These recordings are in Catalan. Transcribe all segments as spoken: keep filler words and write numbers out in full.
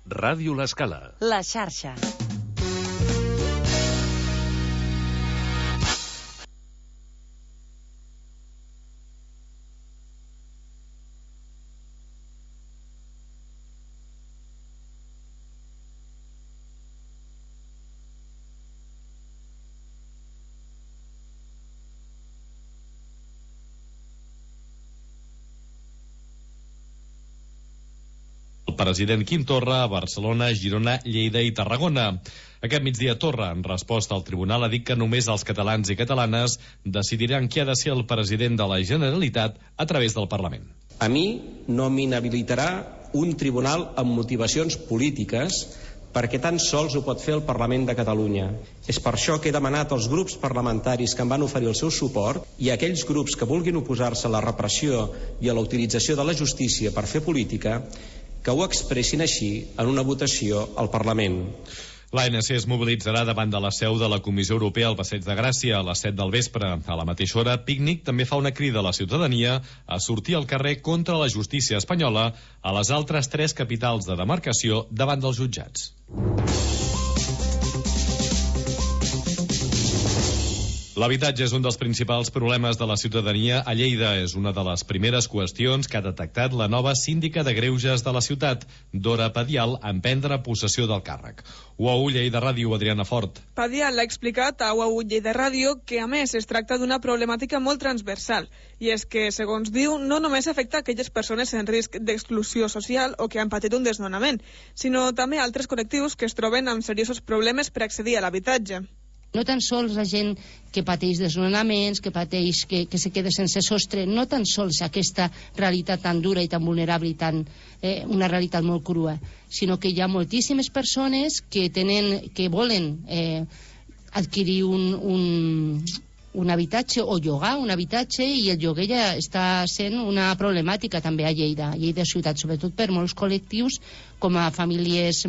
Ràdio L'Escala. La xarxa. President Quim Torra a Barcelona, Girona, Lleida i Tarragona. Aquest migdia Torra, en resposta al tribunal, ha dit que només els catalans i catalanes decidiran qui ha de ser el president de la Generalitat a través del Parlament. A mi no m'inhabilitarà un tribunal amb motivacions polítiques perquè tan sols ho pot fer el Parlament de Catalunya. És per això que he demanat als grups parlamentaris que em van oferir el seu suport i a aquells grups que vulguin oposar-se a la repressió i a la utilització de la justícia per fer política que ho expressin així en una votació al Parlament. L'A N C es mobilitzarà davant de la seu de la Comissió Europea al Passeig de Gràcia a les set del vespre. A la mateixa hora, Pícnic també fa una crida a la ciutadania a sortir al carrer contra la justícia espanyola a les altres tres capitals de demarcació davant dels jutjats. L'habitatge és un dels principals problemes de la ciutadania a Lleida. És una de les primeres qüestions que ha detectat la nova síndica de greuges de la ciutat, Dora Padial, en prendre possessió del càrrec. U A U Lleida Ràdio, Adriana Fort. Padial ha explicat a U A U Lleida Ràdio que, a més, es tracta d'una problemàtica molt transversal, i és que, segons diu, no només afecta aquelles persones en risc d'exclusió social o que han patit un desnonament, sinó també altres col·lectius que es troben amb seriosos problemes per accedir a l'habitatge. No tan sols la gent que pateix desnonaments, que pateix que, que se queda sense sostre, no tan sols aquesta realitat tan dura i tan vulnerable i tan, eh, una realitat molt crua, sinó que hi ha moltíssimes persones que tenen, que volen eh, adquirir un, un, un habitatge o llogar un habitatge, i el lloguer ja està sent una problemàtica també a Lleida, a Lleida ciutat, sobretot per molts col·lectius com a famílies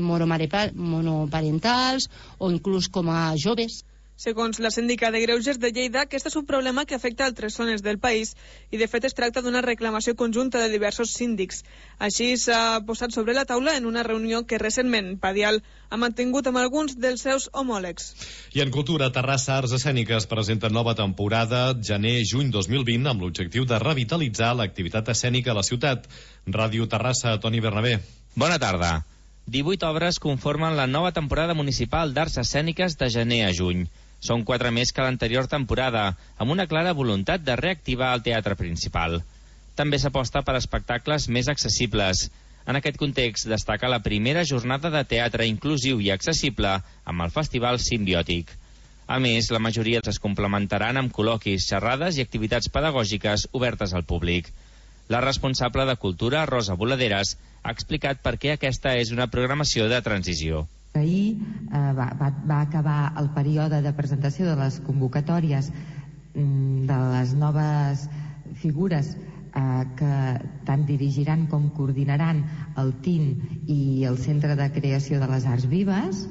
monoparentals o inclús com a joves. Segons la síndica de Greuges de Lleida, aquest és un problema que afecta altres zones del país i, de fet, es tracta d'una reclamació conjunta de diversos síndics. Així s'ha posat sobre la taula en una reunió que recentment Padial ha mantingut amb alguns dels seus homòlegs. I en cultura, Terrassa Arts Escèniques presenta nova temporada gener-juny dos mil vint amb l'objectiu de revitalitzar l'activitat escènica a la ciutat. Ràdio Terrassa, Toni Bernabé. Bona tarda. divuit obres conformen la nova temporada municipal d'arts escèniques de gener a juny. Són quatre més que l'anterior temporada, amb una clara voluntat de reactivar el teatre principal. També s'aposta per espectacles més accessibles. En aquest context destaca la primera jornada de teatre inclusiu i accessible amb el Festival Simbiòtic. A més, la majoria es complementaran amb col·loquis, xerrades i activitats pedagògiques obertes al públic. La responsable de Cultura, Rosa Voladeres, ha explicat per què aquesta és una programació de transició. Ahir eh, va, va, va acabar el període de presentació de les convocatòries mm, de les noves figures eh, que tant dirigiran com coordinaran el T I N i el Centre de Creació de les Arts Vives,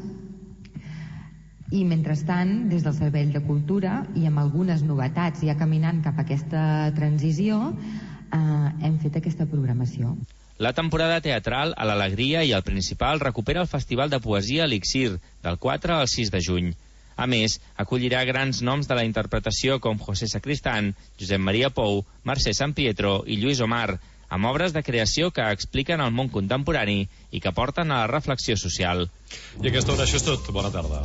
i mentrestant des del Servei de Cultura i amb algunes novetats ja caminant cap a aquesta transició eh, hem fet aquesta programació. La temporada teatral a l'Alegria i el Principal recupera el Festival de Poesia Elixir del quatre al sis de juny. A més, acollirà grans noms de la interpretació com José Sacristán, Josep Maria Pou, Mercè San Pietro i Lluís Omar, amb obres de creació que expliquen el món contemporani i que porten a la reflexió social. I a aquesta hora això és tot. Bona tarda.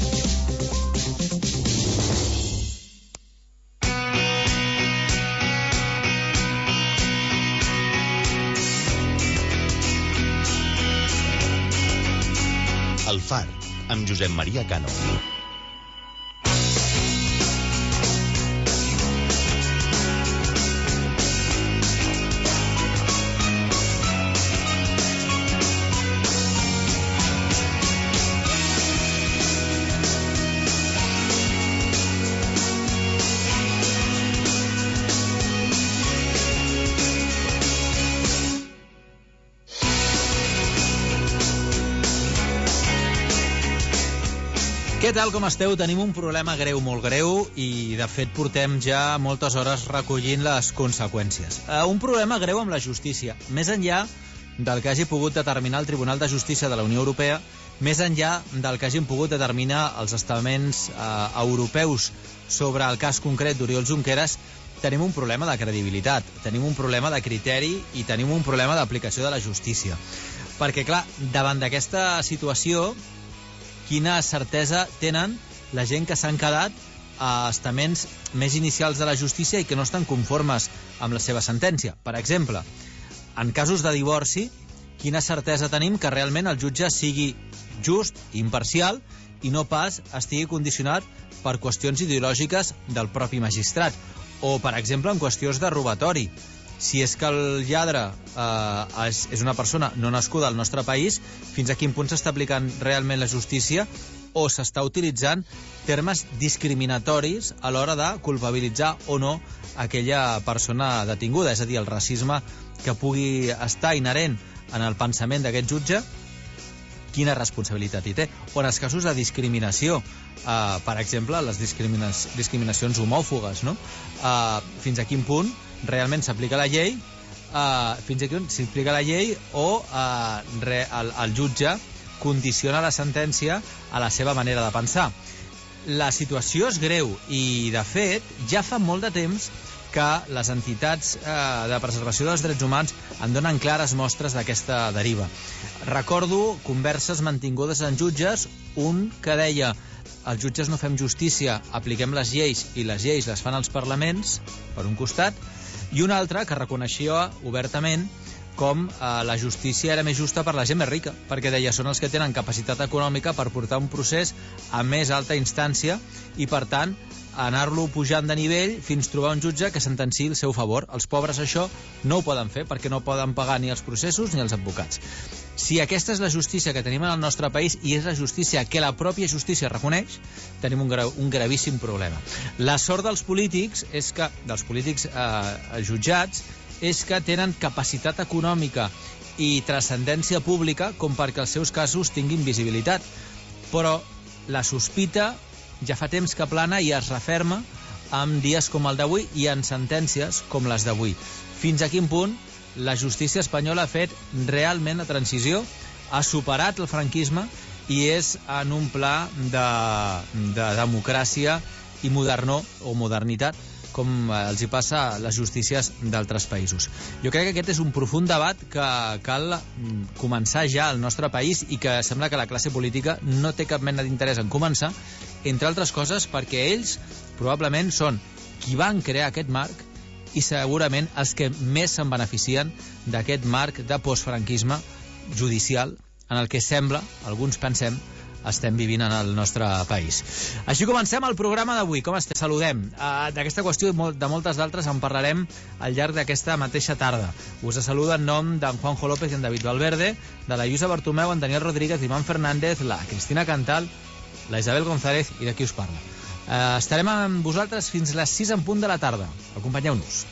El Far, amb Josep Maria Cano. Què tal, com esteu? Tenim un problema greu, molt greu, i de fet portem ja moltes hores recollint les conseqüències. Uh, un problema greu amb la justícia. Més enllà del que hagi pogut determinar el Tribunal de Justícia de la Unió Europea, més enllà del que hagin pogut determinar els estaments eh, europeus sobre el cas concret d'Oriol Junqueras, tenim un problema de credibilitat, tenim un problema de criteri i tenim un problema d'aplicació de la justícia. Perquè, clar, davant d'aquesta situació, quina certesa tenen la gent que s'han quedat a estaments més inicials de la justícia i que no estan conformes amb la seva sentència? Per exemple, en casos de divorci, quina certesa tenim que realment el jutge sigui just, imparcial, i no pas estigui condicionat per qüestions ideològiques del propi magistrat? O, per exemple, en qüestions de robatori. Si és que el lladre eh, és, és una persona no nascuda al nostre país, fins a quin punt s'està aplicant realment la justícia o s'està utilitzant termes discriminatoris a l'hora de culpabilitzar o no aquella persona detinguda? És a dir, el racisme que pugui estar inherent en el pensament d'aquest jutge, quina responsabilitat hi té? O en els casos de discriminació, eh, per exemple, les discrimina discriminacions homòfogues, no? Eh, fins a quin punt realment s'aplica la llei, eh, fins a quin punt s'aplica la llei o eh, re, el, el jutge condiciona la sentència a la seva manera de pensar. La situació és greu i, de fet, ja fa molt de temps que les entitats eh, de preservació dels drets humans en donen clares mostres d'aquesta deriva. Recordo converses mantingudes en jutges, un que deia: els jutges no fem justícia, apliquem les lleis i les lleis les fan els parlaments, per un costat, i un altre que reconeixia obertament com eh, la justícia era més justa per la gent més rica, perquè deia són els que tenen capacitat econòmica per portar un procés a més alta instància i, per tant, anar-lo pujant de nivell fins trobar un jutge que sentenciï el seu favor. Els pobres això no ho poden fer perquè no poden pagar ni els processos ni els advocats. Si aquesta és la justícia que tenim en el nostre país i és la justícia que la pròpia justícia reconeix, tenim un, gra un gravíssim problema. La sort dels polítics és que dels polítics eh, jutjats és que tenen capacitat econòmica i transcendència pública com perquè els seus casos tinguin visibilitat. Però la sospita ja fa temps que plana i es referma en dies com el d'avui i en sentències com les d'avui. Fins a quin punt la justícia espanyola ha fet realment la transició, ha superat el franquisme i és en un pla de, de democràcia i modernó o modernitat, com els hi passa a les justícies d'altres països. Jo crec que aquest és un profund debat que cal començar ja al nostre país i que sembla que la classe política no té cap mena d'interès en començar, entre altres coses perquè ells probablement són qui van crear aquest marc i segurament els que més se'n beneficien d'aquest marc de postfranquisme judicial en el que sembla, alguns pensem, estem vivint en el nostre país. Així comencem el programa d'avui. Com estem? Saludem. Uh, D'aquesta qüestió i de moltes d'altres en parlarem al llarg d'aquesta mateixa tarda. Us saluda en nom d'en Juanjo López i en David Valverde, de la Lluïsa Bartomeu, en Daniel Rodríguez, l'Ivan Fernández, la Cristina Cantal, la Isabel González i de qui us parla. Uh, estarem amb vosaltres fins les sis en punt de la tarda. Acompanyeu-nos.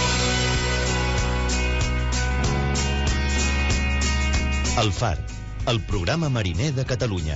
El Far, el programa mariner de Catalunya.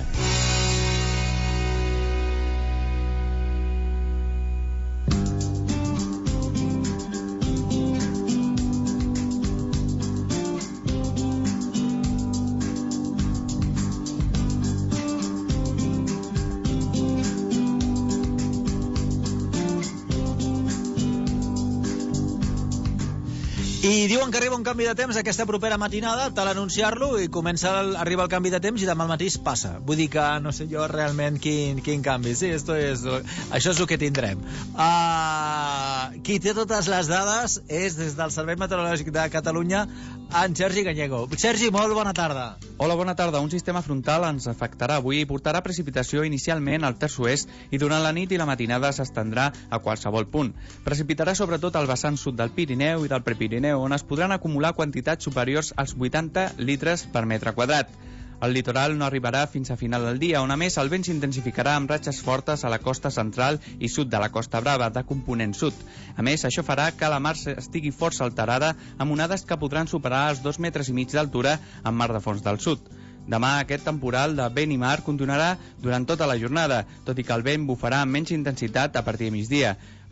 I diuen que arriba un canvi de temps aquesta propera matinada, tal anunciar-lo, i comença a arribar el canvi de temps i demà al matí es passa. Vull dir que no sé jo realment quin, quin canvi. Sí, esto es, això és el que tindrem. Uh, qui té totes les dades és des del Servei Meteorològic de Catalunya en Sergi Gallego. Sergi, molt bona tarda. Hola, bona tarda. Un sistema frontal ens afectarà avui i portarà precipitació inicialment al terç oest i durant la nit i la matinada s'estendrà a qualsevol punt. Precipitarà sobretot al vessant sud del Pirineu i del Prepirineu, on es podran acumular quantitats superiors als vuitanta litres per metre quadrat. El litoral no arribarà fins a final del dia, on a més el vent s'intensificarà amb ratxes fortes a la costa central i sud de la Costa Brava, de component sud. A més, això farà que la mar estigui força alterada, amb onades que podran superar els dos metres i mig d'altura en mar de fons del sud. Demà aquest temporal de vent i mar continuarà durant tota la jornada, tot i que el vent bufarà amb menys intensitat a partir de migdia.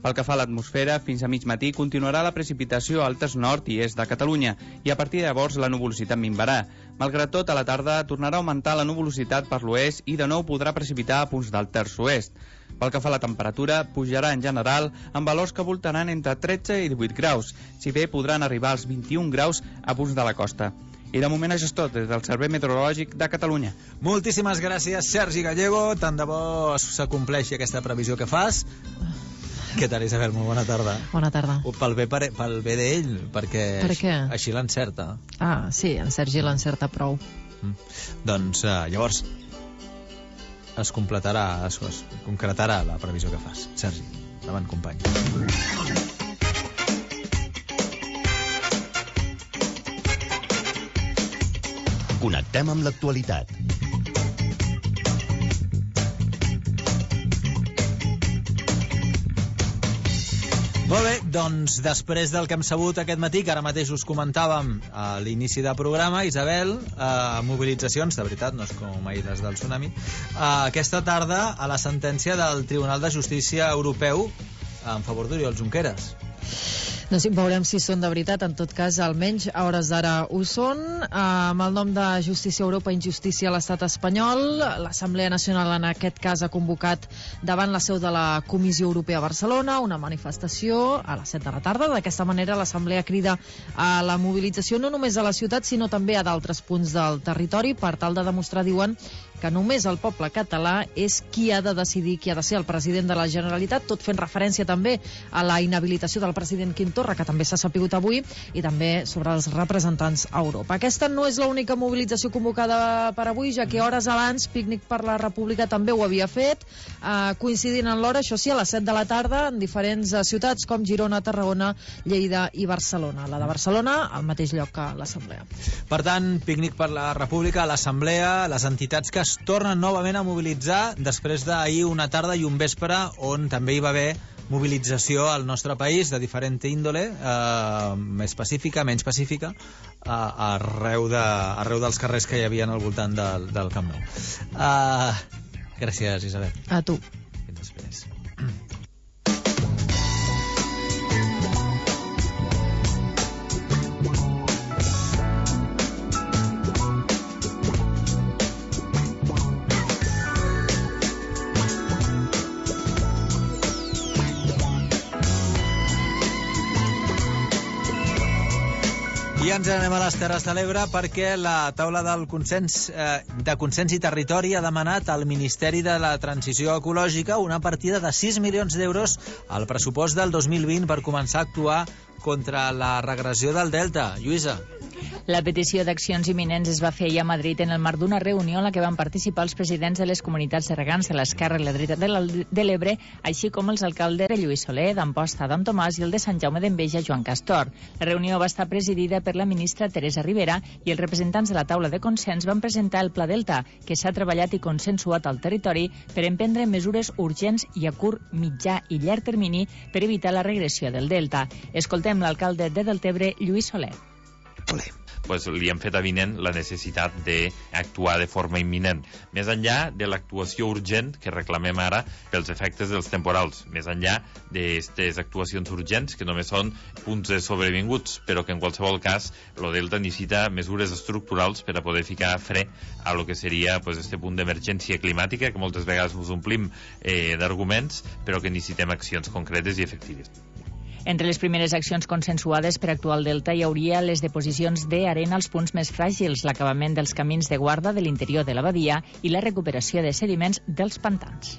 Pel que fa a l'atmosfera, fins a mig matí continuarà la precipitació a altes nord i est de Catalunya i a partir de llavors la nuvolositat minvarà. Malgrat tot, a la tarda tornarà a augmentar la nuvolositat per l'oest i de nou podrà precipitar a punts del terç oest. Pel que fa a la temperatura, pujarà en general amb valors que voltaran entre tretze i divuit graus, si bé podran arribar als vint-i-un graus a punts de la costa. I de moment això és tot, des del Servei Meteorològic de Catalunya. Moltíssimes gràcies, Sergi Gallego. Tant de bo s'acompleixi aquesta previsió que fas. Què tal, Isabel? Molt bona tarda. Bona tarda. Pel bé, per, pel bé d'ell, perquè per què? Així l'encerta. Ah, sí, en Sergi l'encerta prou. Mm. Doncs uh, llavors es completarà, es, es concretarà la previsió que fas. Sergi, endavant, company. Connectem amb l'actualitat. Molt bé, doncs després del que hem sabut aquest matí, que ara mateix us comentàvem a l'inici del programa, Isabel, eh, mobilitzacions, de veritat, no és com ahir les del tsunami, eh, aquesta tarda a la sentència del Tribunal de Justícia Europeu en favor d'Oriol Junqueras. No sé, veurem si són de veritat. En tot cas, almenys a hores d'ara ho són. Amb el nom de Justícia Europa, Injustícia a l'estat espanyol, l'Assemblea Nacional en aquest cas ha convocat davant la seu de la Comissió Europea a Barcelona una manifestació a les set de la tarda. D'aquesta manera l'Assemblea crida a la mobilització no només a la ciutat sinó també a d'altres punts del territori per tal de demostrar, diuen, que només el poble català és qui ha de decidir qui ha de ser el president de la Generalitat, tot fent referència també a la inhabilitació del president Quim Torra, que també s'ha sapigut avui, i també sobre els representants a Europa. Aquesta no és l'única mobilització convocada per avui, ja que hores abans Pícnic per la República també ho havia fet, eh, coincidint en l'hora, això sí, a les set de la tarda, en diferents eh, ciutats com Girona, Tarragona, Lleida i Barcelona. La de Barcelona, al mateix lloc que l'Assemblea. Per tant, Pícnic per la República, l'Assemblea, les entitats que es tornen novament a mobilitzar després d'ahir una tarda i un vespre on també hi va haver mobilització al nostre país de diferent índole, eh, més pacífica, menys pacífica, eh, arreu, de, arreu dels carrers que hi havia al voltant del, del Camp Nou. Eh, gràcies, Isabel. A tu. Fins després. I ens anem a les Terres de l'Ebre perquè la taula del consens, eh, de consens i territori ha demanat al Ministeri de la Transició Ecològica una partida de sis milions d'euros al pressupost del dos mil vint per començar a actuar contra la regressió del Delta. Lluïsa. La petició d'accions imminents es va fer ahir a Madrid en el marc d'una reunió en la que van participar els presidents de les comunitats de regants de l'Esquerra i la dreta de l'Ebre, així com els alcaldes de Lluís Soler, d'Amposta, Adam Tomàs i el de Sant Jaume d'Enveja, Joan Castor. La reunió va estar presidida per la ministra Teresa Ribera i els representants de la taula de consens van presentar el Pla Delta, que s'ha treballat i consensuat al territori per emprendre mesures urgents i a curt, mitjà i llarg termini per evitar la regressió del Delta. Escoltem l'alcalde de Deltebre, Lluís Soler. Pues li hem fet avinent la necessitat d'actuar de forma imminent. Més enllà de l'actuació urgent que reclamem ara pels efectes dels temporals, més enllà d'aquestes actuacions urgents que només són punts de sobrevinguts, però que en qualsevol cas el Delta necessita mesures estructurals per a poder ficar fre a lo que seria pues, este punt d'emergència climàtica, que moltes vegades us omplim eh, d'arguments, però que necessitem accions concretes i efectives. Entre les primeres accions consensuades per actuar al Delta hi hauria les deposicions d'arena als punts més fràgils, l'acabament dels camins de guarda de l'interior de la badia i la recuperació de sediments dels pantans.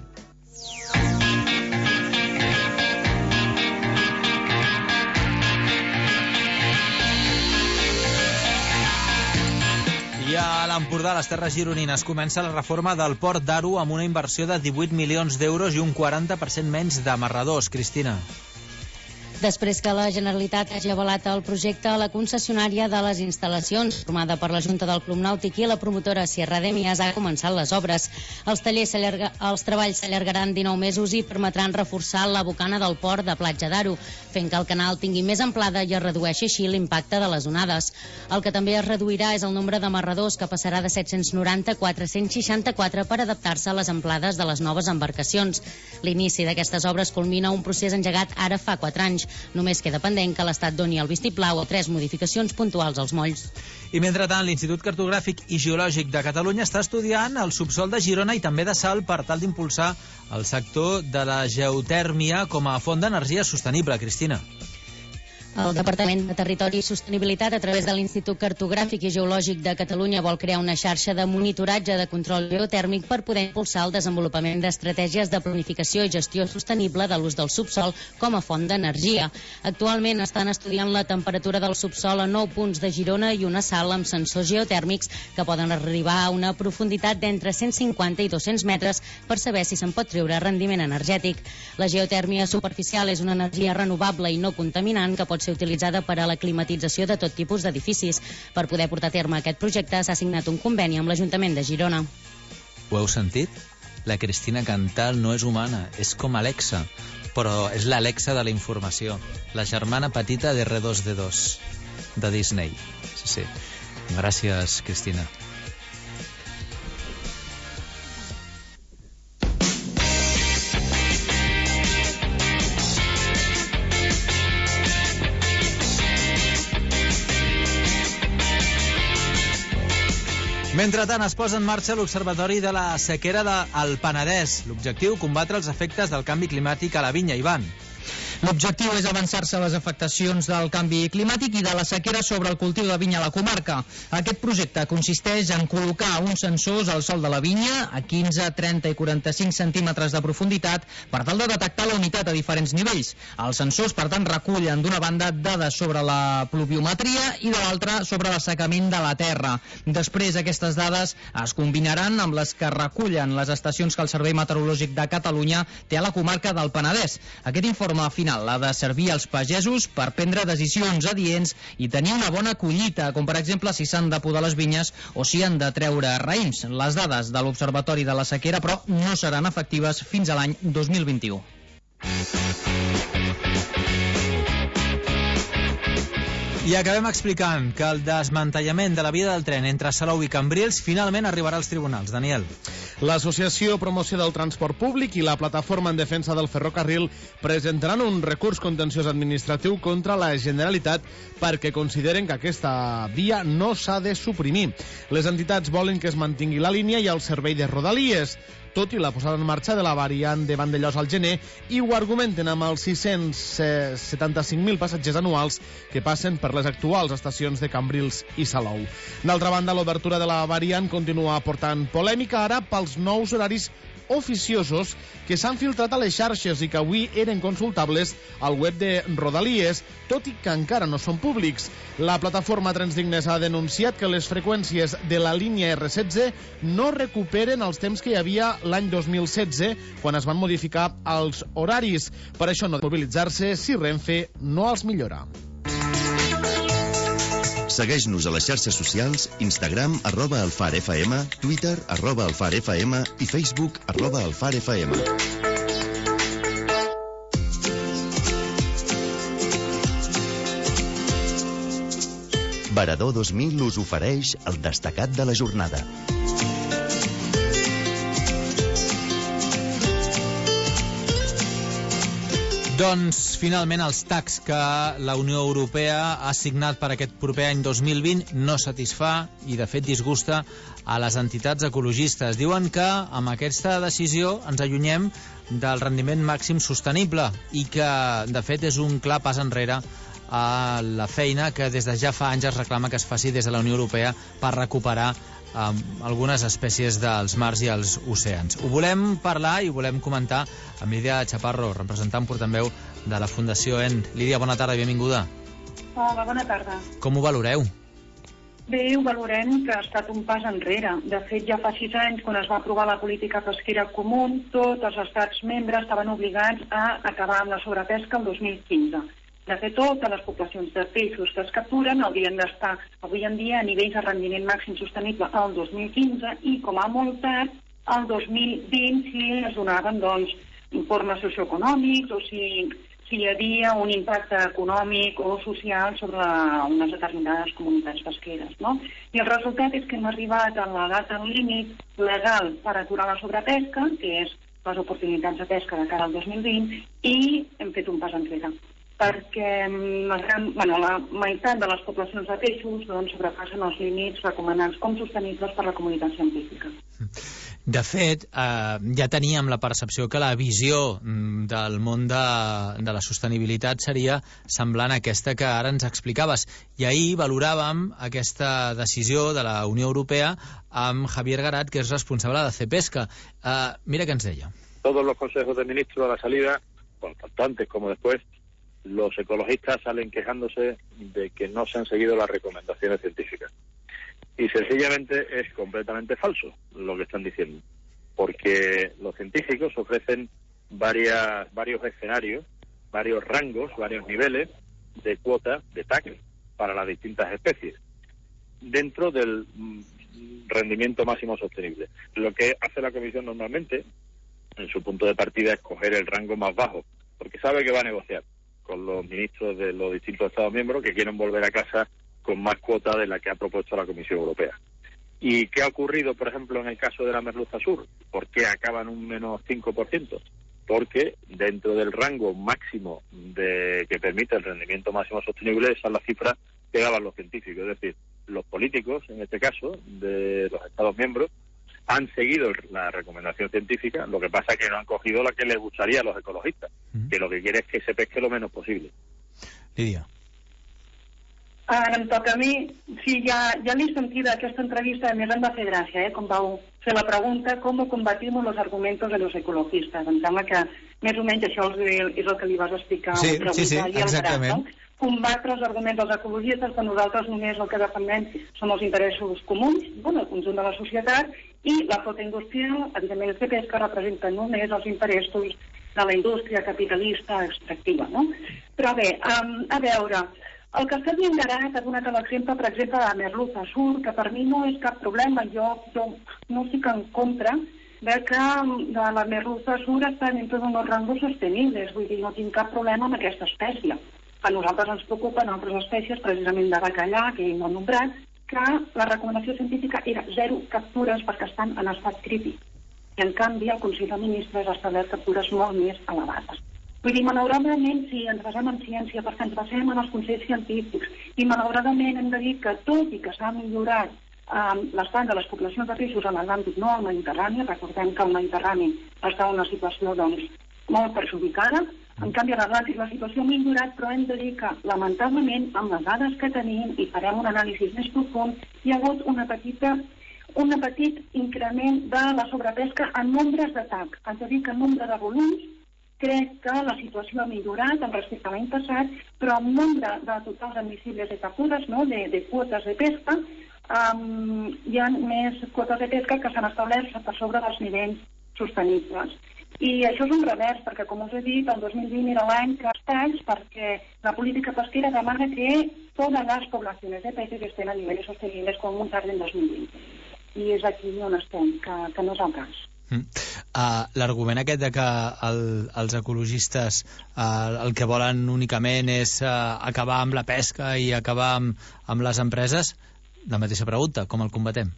I a l'Empordà, a les Terres Gironines, comença la reforma del port d'Aro amb una inversió de divuit milions d'euros i un quaranta per cent menys d'amarradors. Cristina. Després que la Generalitat hagi avalat el projecte, la concessionària de les instal·lacions, formada per la Junta del Club Nàutic i la promotora Sierra de Mies, ha començat les obres. Els, tallers els treballs s'allargaran dinou mesos i permetran reforçar la bocana del port de Platja d'Aro, fent que el canal tingui més amplada i es redueixi així l'impacte de les onades. El que també es reduirà és el nombre d'amarradors, que passarà de set-cents noranta a quatre-cents seixanta-quatre per adaptar-se a les amplades de les noves embarcacions. L'inici d'aquestes obres culmina un procés engegat ara fa quatre anys. Només queda pendent que l'Estat doni el vistiplau a tres modificacions puntuals als molls. I mentrestant, l'Institut Cartogràfic i Geològic de Catalunya està estudiant el subsol de Girona i també de Salt per tal d'impulsar el sector de la geotèrmia com a font d'energia sostenible. Cristina. El Departament de Territori i Sostenibilitat, a través de l'Institut Cartogràfic i Geològic de Catalunya, vol crear una xarxa de monitoratge de control geotèrmic per poder impulsar el desenvolupament d'estratègies de planificació i gestió sostenible de l'ús del subsol com a font d'energia. Actualment estan estudiant la temperatura del subsol a nou punts de Girona i una sala amb sensors geotèrmics que poden arribar a una profunditat d'entre cent cinquanta i dos-cents metres per saber si se'n pot treure rendiment energètic. La geotèrmia superficial és una energia renovable i no contaminant que pot ser utilitzada per a la climatització de tot tipus d'edificis. Per poder portar a terme aquest projecte s'ha signat un conveni amb l'Ajuntament de Girona. Ho heu sentit? La Cristina Cantal no és humana, és com Alexa, però és l'Alexa de la informació, la germana petita de erre dos de dos, de Disney. Sí, sí. Gràcies, Cristina. Mentrestant, es posa en marxa l'Observatori de la Sequera del Penedès. L'objectiu, combatre els efectes del canvi climàtic a la vinya. Ivan. L'objectiu és avançar-se a les afectacions del canvi climàtic i de la sequera sobre el cultiu de vinya a la comarca. Aquest projecte consisteix en col·locar uns sensors al sòl de la vinya a quinze, trenta i quaranta-cinc centímetres de profunditat per tal de detectar la humitat a diferents nivells. Els sensors, per tant, recullen d'una banda dades sobre la pluviometria i de l'altra sobre l'assecament de la terra. Després, aquestes dades es combinaran amb les que recullen les estacions que el Servei Meteorològic de Catalunya té a la comarca del Penedès. Aquest informe final ha de servir als pagesos per prendre decisions adients i tenir una bona collita, com per exemple si s'han de podar les vinyes o si han de treure raïms. Les dades de l'Observatori de la Sequera, però, no seran efectives fins a l'any dos mil vint-i-u. I acabem explicant que el desmantellament de la via del tren entre Salou i Cambrils finalment arribarà als tribunals. Daniel. L'Associació Promoció del Transport Públic i la Plataforma en Defensa del Ferrocarril presentaran un recurs contenciós administratiu contra la Generalitat perquè consideren que aquesta via no s'ha de suprimir. Les entitats volen que es mantingui la línia i el servei de Rodalies, tot i la posada en marxa de la variant de Vandellòs al gener, i ho argumenten amb els sis-cents setanta-cinc mil passatgers anuals que passen per les actuals estacions de Cambrils i Salou. D'altra banda, l'obertura de la variant continua portant polèmica ara pels nous horaris oficiosos que s'han filtrat a les xarxes i que avui eren consultables al web de Rodalies, tot i que encara no són públics. La plataforma Trens Dignes ha denunciat que les freqüències de la línia erre setze no recuperen els temps que hi havia l'any dos mil setze, quan es van modificar els horaris. Per això no mobilitzar-se si Renfe no els millora. Segueix-nos a les xarxes socials, Instagram, arroba alfarfm, Twitter, arroba alfarfm i Facebook, arroba alfarfm. Varador dos mil us ofereix el destacat de la jornada. Doncs, finalment, els tacs que la Unió Europea ha signat per aquest proper any dos mil vint no satisfà i, de fet, disgusta a les entitats ecologistes. Diuen que amb aquesta decisió ens allunyem del rendiment màxim sostenible i que, de fet, és un clar pas enrere a la feina que des de ja fa anys es reclama que es faci des de la Unió Europea per recuperar um, algunes espècies dels mars i els oceans. Ho volem parlar i ho volem comentar amb Lídia Chaparro, representant portaveu de la Fundació E N. Lídia, bona tarda i benvinguda. Hola, bona tarda. Com ho valoreu? Bé, ho valorem que ha estat un pas enrere. De fet, ja fa sis anys, quan es va aprovar la política pesquera comú, tots els estats membres estaven obligats a acabar amb la sobrepesca el dos mil quinze. De fet, totes les poblacions de peixos que es capturen haurien d'estar avui en dia a nivells de rendiment màxim sostenible al dos mil quinze i, com a molt tard, al dos mil vint, si es donaven doncs, informes socioeconòmics o si, si hi havia un impacte econòmic o social sobre unes determinades comunitats pesqueres. No? I el resultat és que hem arribat a la data límit legal per aturar la sobrepesca, que és les oportunitats de pesca de cara al dos mil vint, i hem fet un pas enrere, perquè la, gran, bueno, la meitat de les poblacions de peixos doncs, sobrepassen els límits recomanats com sostenibles per la comunitat científica. De fet, eh, ja teníem la percepció que la visió del món de, de la sostenibilitat seria semblant a aquesta que ara ens explicaves. I ahir valoràvem aquesta decisió de la Unió Europea amb Javier Garat, que és responsable de CEPESCA. Eh, mira què ens deia. Todos los consejos de ministros a la salida, bueno, tanto antes como después, los ecologistas salen quejándose de que no se han seguido las recomendaciones científicas. Y sencillamente es completamente falso lo que están diciendo, porque los científicos ofrecen varias, varios escenarios, varios rangos, varios niveles de cuota de T A C para las distintas especies, dentro del rendimiento máximo sostenible. Lo que hace la Comisión normalmente, en su punto de partida, es coger el rango más bajo, porque sabe que va a negociar con los ministros de los distintos Estados miembros que quieren volver a casa con más cuota de la que ha propuesto la Comisión Europea. ¿Y qué ha ocurrido, por ejemplo, en el caso de la merluza sur? ¿Por qué acaba en un menos cinco por ciento? Porque dentro del rango máximo de que permite el rendimiento máximo sostenible, esa es la cifra que daban los científicos. Es decir, los políticos, en este caso, de los Estados miembros, han seguido la recomendación científica, lo que pasa es que no han cogido la que les gustaría a los ecologistas, mm. que lo que quiere es que se pesque lo menos posible. Lídia. Ara em toca a mi. Sí, ja, ja l'he sentit aquesta entrevista, a més em va fer gràcia, eh, com vau fer la pregunta com combatimos los argumentos de los ecologistas. Em sembla que més o menys això és el que li vas explicar. Sí, sí, sí, exactament. Gran, no? Combatre els arguments dels ecologistes, que nosaltres només el que defendem són els interessos comuns, bueno, el conjunt de la societat, i la flota industrial, evidentment el CEPESCA, representa només els interessos de la indústria capitalista extractiva, no? Però bé, um, a veure, el que està dient Garat ha donat l'exemple, per exemple, de la merluza sur, que per mi no és cap problema, jo, jo no estic en contra de que de la merluza sur està dintre d'uns rangos sostenibles, vull dir, no tinc cap problema amb aquesta espècie. A nosaltres ens preocupen altres espècies, precisament de bacallà, que no he nombrat, que la recomanació científica era zero captures perquè estan en estat crític. I en canvi el Consell de Ministres ha establert captures molt més elevades. Vull dir, malauradament, si ens basem en ciència, perquè ens basem en els consells científics, i malauradament hem de dir que tot i que s'ha millorat eh, l'estat de les poblacions de peixos en l'àmbit no al Mediterrani, recordem que el Mediterrani està en una situació doncs, molt perjudicada. En canvi, a l'Atlàntic la situació ha millorat, però hem de dir que, lamentablement, amb les dades que tenim, i farem un anàlisi més profund, hi ha hagut una petita, un petit increment de la sobrepesca en nombres de T A C. És a dir, que en nombre de volums, crec que la situació ha millorat en respecte a l'any passat, però en nombre de totals admissibles de captures, no?, de, de quotes de pesca, um, hi ha més quotes de pesca que s'han establert per sobre dels nivells sostenibles. I això és un revers, perquè, com us he dit, el dos mil vint era l'any que es talls perquè la política pesquera demana que totes les poblacions de peces estén a nivells sostenibles com un tard en dos mil vint. I és aquí on estem, que, que no és el cas. Mm. Uh, L'argument aquest de que el, els ecologistes uh, el que volen únicament és uh, acabar amb la pesca i acabar amb, amb les empreses, la mateixa pregunta, com el combatem?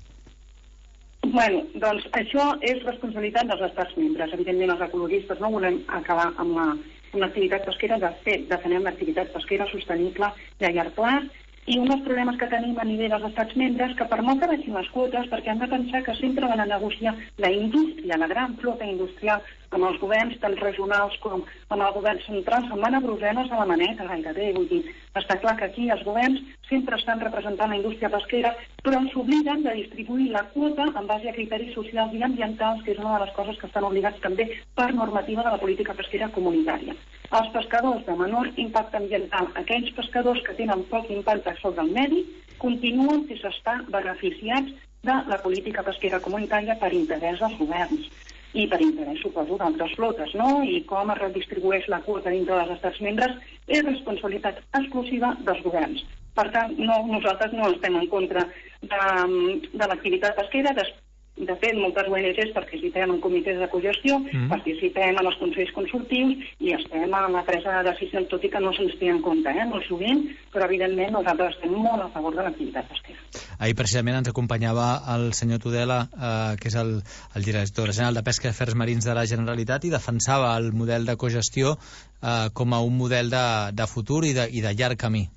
Bueno, doncs això és responsabilitat dels estats membres. Evidentment, els ecologistes no volem acabar amb la, amb l'activitat pesquera. De fet, defensem l'activitat pesquera sostenible de llarg plaç. I un dels problemes que tenim a nivell dels estats membres que per molt que baixin les quotes, perquè hem de pensar que sempre van a negociar la indústria, la gran flota industrial, amb els governs tant regionals com amb el govern central, se'n van a Brussel·les a la maneta gairebé. Vull dir, està clar que aquí els governs sempre estan representant la indústria pesquera, però s'obliden de distribuir la quota en base a criteris socials i ambientals, que és una de les coses que estan obligats també per normativa de la política pesquera comunitària. Els pescadors de menor impacte ambiental, aquells pescadors que tenen poc impacte sobre el medi, continuen sense estar beneficiats de la política pesquera comunitària per interès dels governs. i per interès, suposo, d'altres flotes, no? I com es redistribueix la quota dintre dels estats membres és responsabilitat exclusiva dels governs. Per tant, no, nosaltres no estem en contra de, de l'activitat pesquera. De, de fet, moltes O N Ges participem en comitès de cogestió, mm. participem en els consells consultius i estem en la presa de decisions, tot i que no se'ns té en compte, eh, molt sovint, però evidentment nosaltres estem molt a favor de l'activitat pesquera. Ahir precisament ens acompanyava el senyor Tudela, eh, que és el, el director general de Pesca i Afers Marins de la Generalitat, i defensava el model de cogestió eh, com a un model de, de futur i de, i de llarg camí.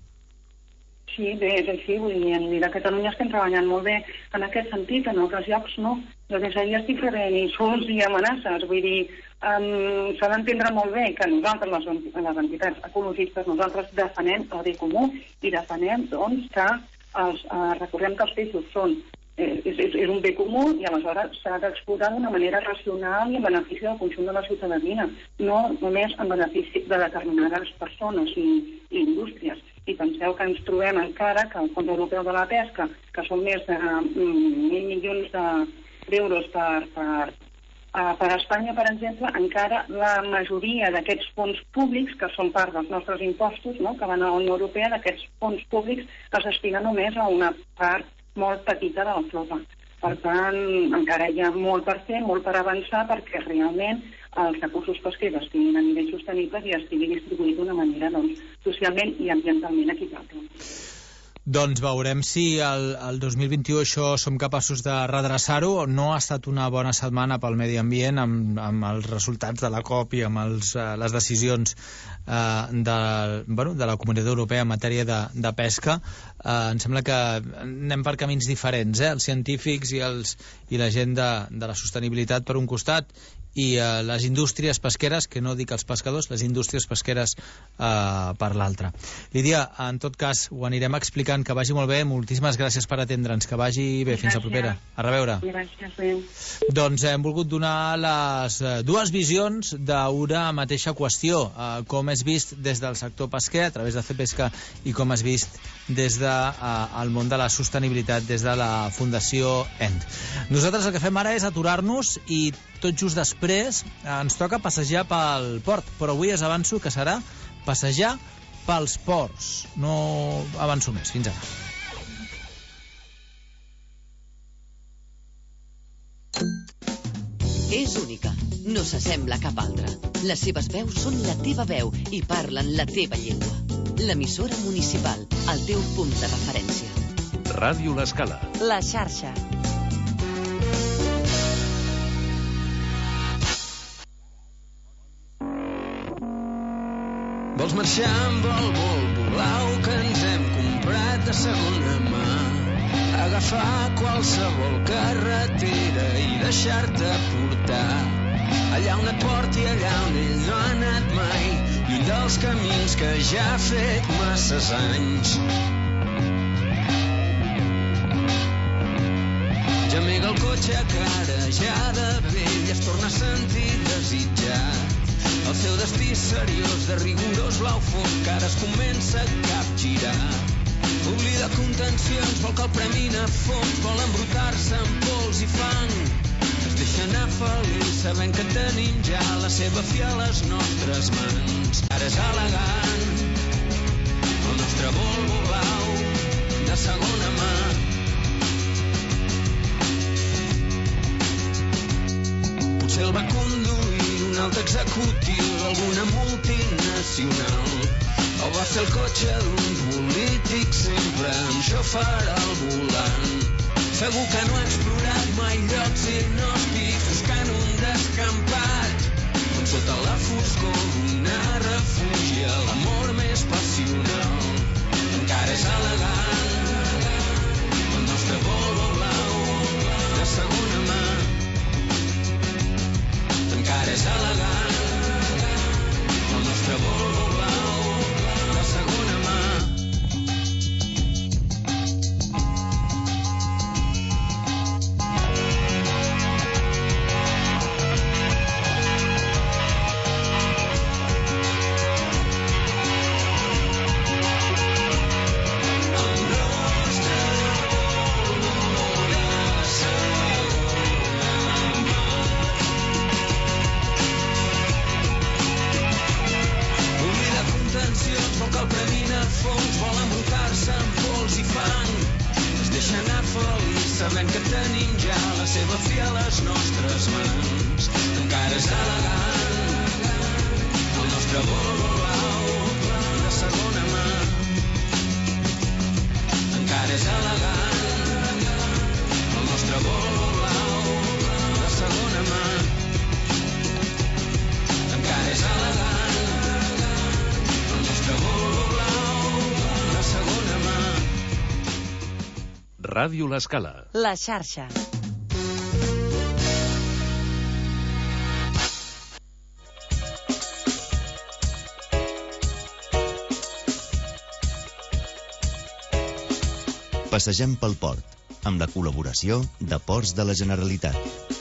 Sí, bé, és així, vull dir, a nivell de Catalunya estem treballant molt bé en aquest sentit, en altres llocs no. Jo des d'ahir estic rebent insults i amenaces, vull dir, um, s'ha d'entendre molt bé que nosaltres, les, les entitats ecologistes, nosaltres defenem el bé comú i defenem, doncs, que els, uh, recordem que els peixos són, eh, és, és, és un bé comú i aleshores s'ha d'explotar d'una manera racional i en benefici del conjunt de la ciutadania, no només en benefici de determinades persones i, i indústries. I penseu que ens trobem encara que el Fons Europeu de la Pesca, que són més de mil milions d'euros per, per, per Espanya, per exemple, encara la majoria d'aquests fons públics, que són part dels nostres impostos, no?, que van a la Unió Europea, d'aquests fons públics es destina només a una part molt petita de la flota. Per tant, encara hi ha molt per fer, molt per avançar, perquè realment els recursos pesquers estiguin a nivell sostenible i estigui distribuït d'una manera, doncs, socialment i ambientalment equitable. Doncs veurem si el, el dos mil vint-i-u això som capaços de redreçar-ho. No ha estat una bona setmana pel medi ambient amb, amb els resultats de la COP i amb els, uh, les decisions uh, de, bueno, de la Comunitat Europea en matèria de, de pesca. Uh, em sembla que anem per camins diferents, eh? Els científics i, els, i la gent de, de la sostenibilitat per un costat i uh, les indústries pesqueres, que no dic els pescadors, les indústries pesqueres uh, per l'altra. Lídia, en tot cas, ho anirem explicant, que vagi molt bé, moltíssimes gràcies per atendre'ns, que vagi bé, gràcies. Fins a propera. A reveure. Gràcies. Doncs hem volgut donar les uh, dues visions d'una mateixa qüestió, uh, com és vist des del sector pesquer, a través de Cepesca, i com és vist des del de, uh, món de la sostenibilitat, des de la Fundació E N D. Nosaltres el que fem ara és aturar-nos i tot just després ens toca passejar pel port, però avui us avanço que serà passejar pels ports. No avanço més. Fins ara. És única, no s'assembla a cap altra. Les seves veus són la teva veu i parlen la teva llengua. L'emissora municipal, el teu punt de referència. Ràdio L'Escala. La xarxa. Vols marxar amb el Volvo blau que ens hem comprat de segona mà, agafar qualsevol carretera i deixar-te portar allà on et porti, allà on ell no ha anat mai, lluny dels camins que ja ha fet masses anys. Gemega el cotxe cara ja de vell, es torna a sentir desitjat. El seu destí seriós de rigorós blau fosc que ara es comença a capgirar. Oblida contencions, vol que el premin a fons, vol embrutar-se amb pols i fang. Es deixa anar feliç sabent que tenim ja la seva fi a les nostres mans. Ara és elegant el nostre Volvo blau de segona mà. Potser el va conduir un altre executiu d'alguna multinacional, o va ser el cotxe d'un polític sempre amb xòfer al volant. Segur que no ha explorat mai llocs inhòspits buscant un descampat, on sota la foscor d'una refugia l'amor més passional. Encara és elegant el nostre Volvo blau de segona mà. Encara és elegant el nostre Volvo blau de segona mà. El nostre Volvo tenim ja la seva fi a les nostres mans. Encara és elegant el nostre Volvo blau de segona mà. Encara és elegant el nostre Volvo blau de segona mà. Encara és elegant el nostre Volvo blau de segona mà. Ràdio L'Escala. La xarxa. Passegem pel port, amb la col·laboració de Ports de la Generalitat.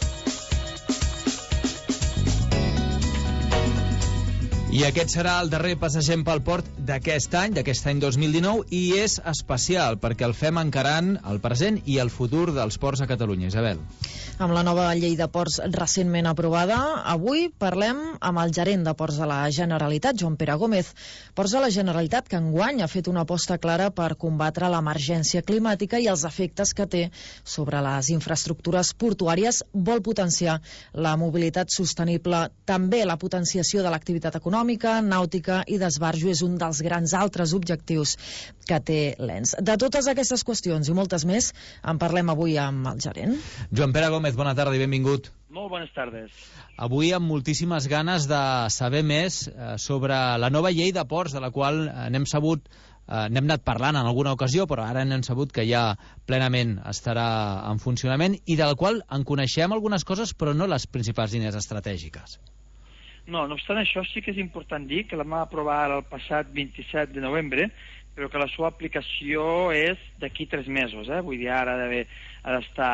I aquest serà el darrer Passegem pel port d'aquest any, d'aquest any dos mil dinou, i és especial perquè el fem encarant el present i el futur dels ports a Catalunya. Isabel. Amb la nova llei de ports recentment aprovada, avui parlem amb el gerent de Ports de la Generalitat, Joan Pere Gómez. Ports de la Generalitat, que enguany ha fet una aposta clara per combatre l'emergència climàtica i els efectes que té sobre les infraestructures portuàries, vol potenciar la mobilitat sostenible. També la potenciació de l'activitat econòmica, nàutica i d'esbarjo és un dels grans altres objectius que té l'E N S. De totes aquestes qüestions i moltes més en parlem avui amb el gerent. Joan Pere Gómez, bona tarda i benvingut. Molt bones tardes. Avui amb moltíssimes ganes de saber més eh, sobre la nova llei de ports, de la qual eh, n'hem sabut, eh, n'hem anat parlant en alguna ocasió, però ara n'hem sabut que ja plenament estarà en funcionament i del qual en coneixem algunes coses, però no les principals línies estratègiques. No, no obstant això, sí que és important dir que la vam aprovar el passat vint-i-set de novembre, però que la seva aplicació és d'aquí tres mesos, eh? Vull dir, ara ha d'estar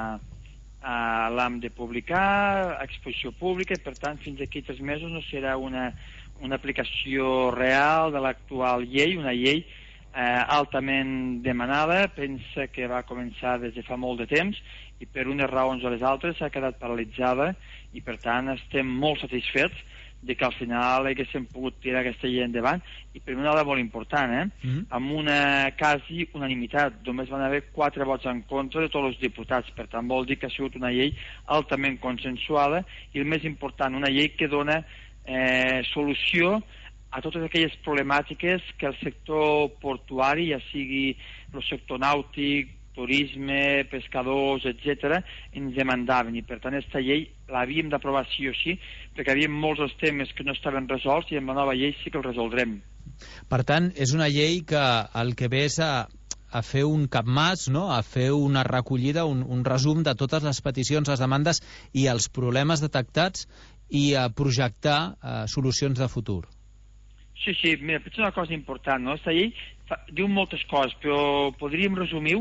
a l'A M de publicar, a exposició pública, i per tant, fins d'aquí tres mesos no serà una, una aplicació real de l'actual llei, una llei eh, altament demanada. Pensa que va començar des de fa molt de temps i per unes raons o les altres s'ha quedat paralitzada i per tant estem molt satisfets de que al final haguéssim pogut tirar aquesta llei endavant i per una dada molt important, eh? Mm-hmm. Amb una quasi unanimitat, només van haver quatre vots en contra de tots els diputats, per tant vol dir que ha sigut una llei altament consensuada i el més important, una llei que dona eh, solució a totes aquelles problemàtiques que el sector portuari, ja sigui el sector nàutic, turisme, pescadors, etcètera, ens demandaven i per tant aquesta llei l'havíem d'aprovar sí o sí perquè hi havia molts dels temes que no estaven resolts i amb la nova llei sí que els resoldrem. Per tant, és una llei que el que ve és a, a fer un capmàs, no? A fer una recollida, un, un resum de totes les peticions, les demandes i els problemes detectats i a projectar eh, solucions de futur. Sí, sí, mira, potser una cosa important, no? Aquesta llei fa, diu moltes coses, però podríem resumir-ho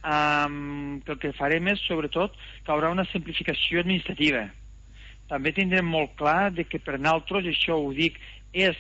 um, que el que farem és, sobretot, que hi haurà una simplificació administrativa. També tindrem molt clar de que per nosaltres, això ho dic, és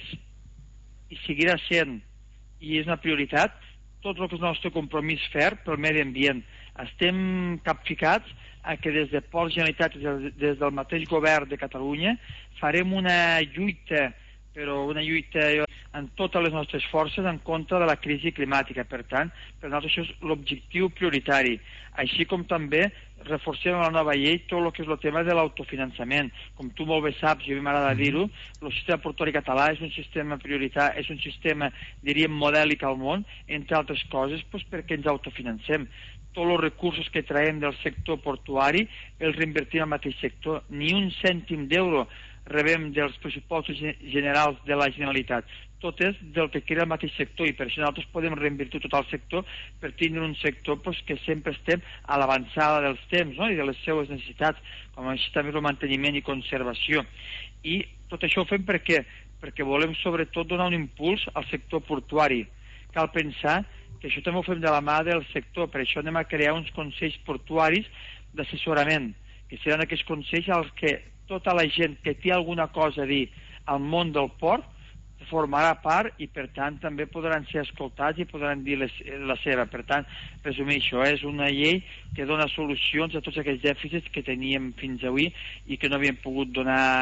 i seguirà sent, i és una prioritat, tot el que és el nostre compromís fer pel medi ambient. Estem capficats a que des de Ports Generalitat, des del mateix govern de Catalunya, farem una lluita però una lluita en totes les nostres forces en contra de la crisi climàtica. Per tant, per nosaltres això és l'objectiu prioritari. Així com també reforcem la nova llei tot el que és el tema de l'autofinançament. Com tu molt bé saps, i a mi m'agrada dir-ho, el sistema portuari català és un sistema prioritari, és un sistema, diríem, modèlic al món, entre altres coses, doncs perquè ens autofinancem. Tots els recursos que traiem del sector portuari els reinvertim al mateix sector. Ni un cèntim d'euro rebem dels pressupostos generals de la Generalitat. Tot és del que queda el mateix sector i per això nosaltres podem reinvertir tot el sector per tindre un sector pues, que sempre estem a l'avançada dels temps, no? I de les seues necessitats, com així també el manteniment i conservació. I tot això ho fem per què? Perquè volem sobretot donar un impuls al sector portuari. Cal pensar que això també ho fem de la mà del sector, per això anem a crear uns consells portuaris d'assessorament, que seran aquests consells als que tota la gent que té alguna cosa a dir al món del port formarà part i per tant també podran ser escoltats i podran dir les, la seva. Per tant, resumir això, és una llei que dona solucions a tots aquells dèficits que teníem fins avui i que no havíem pogut donar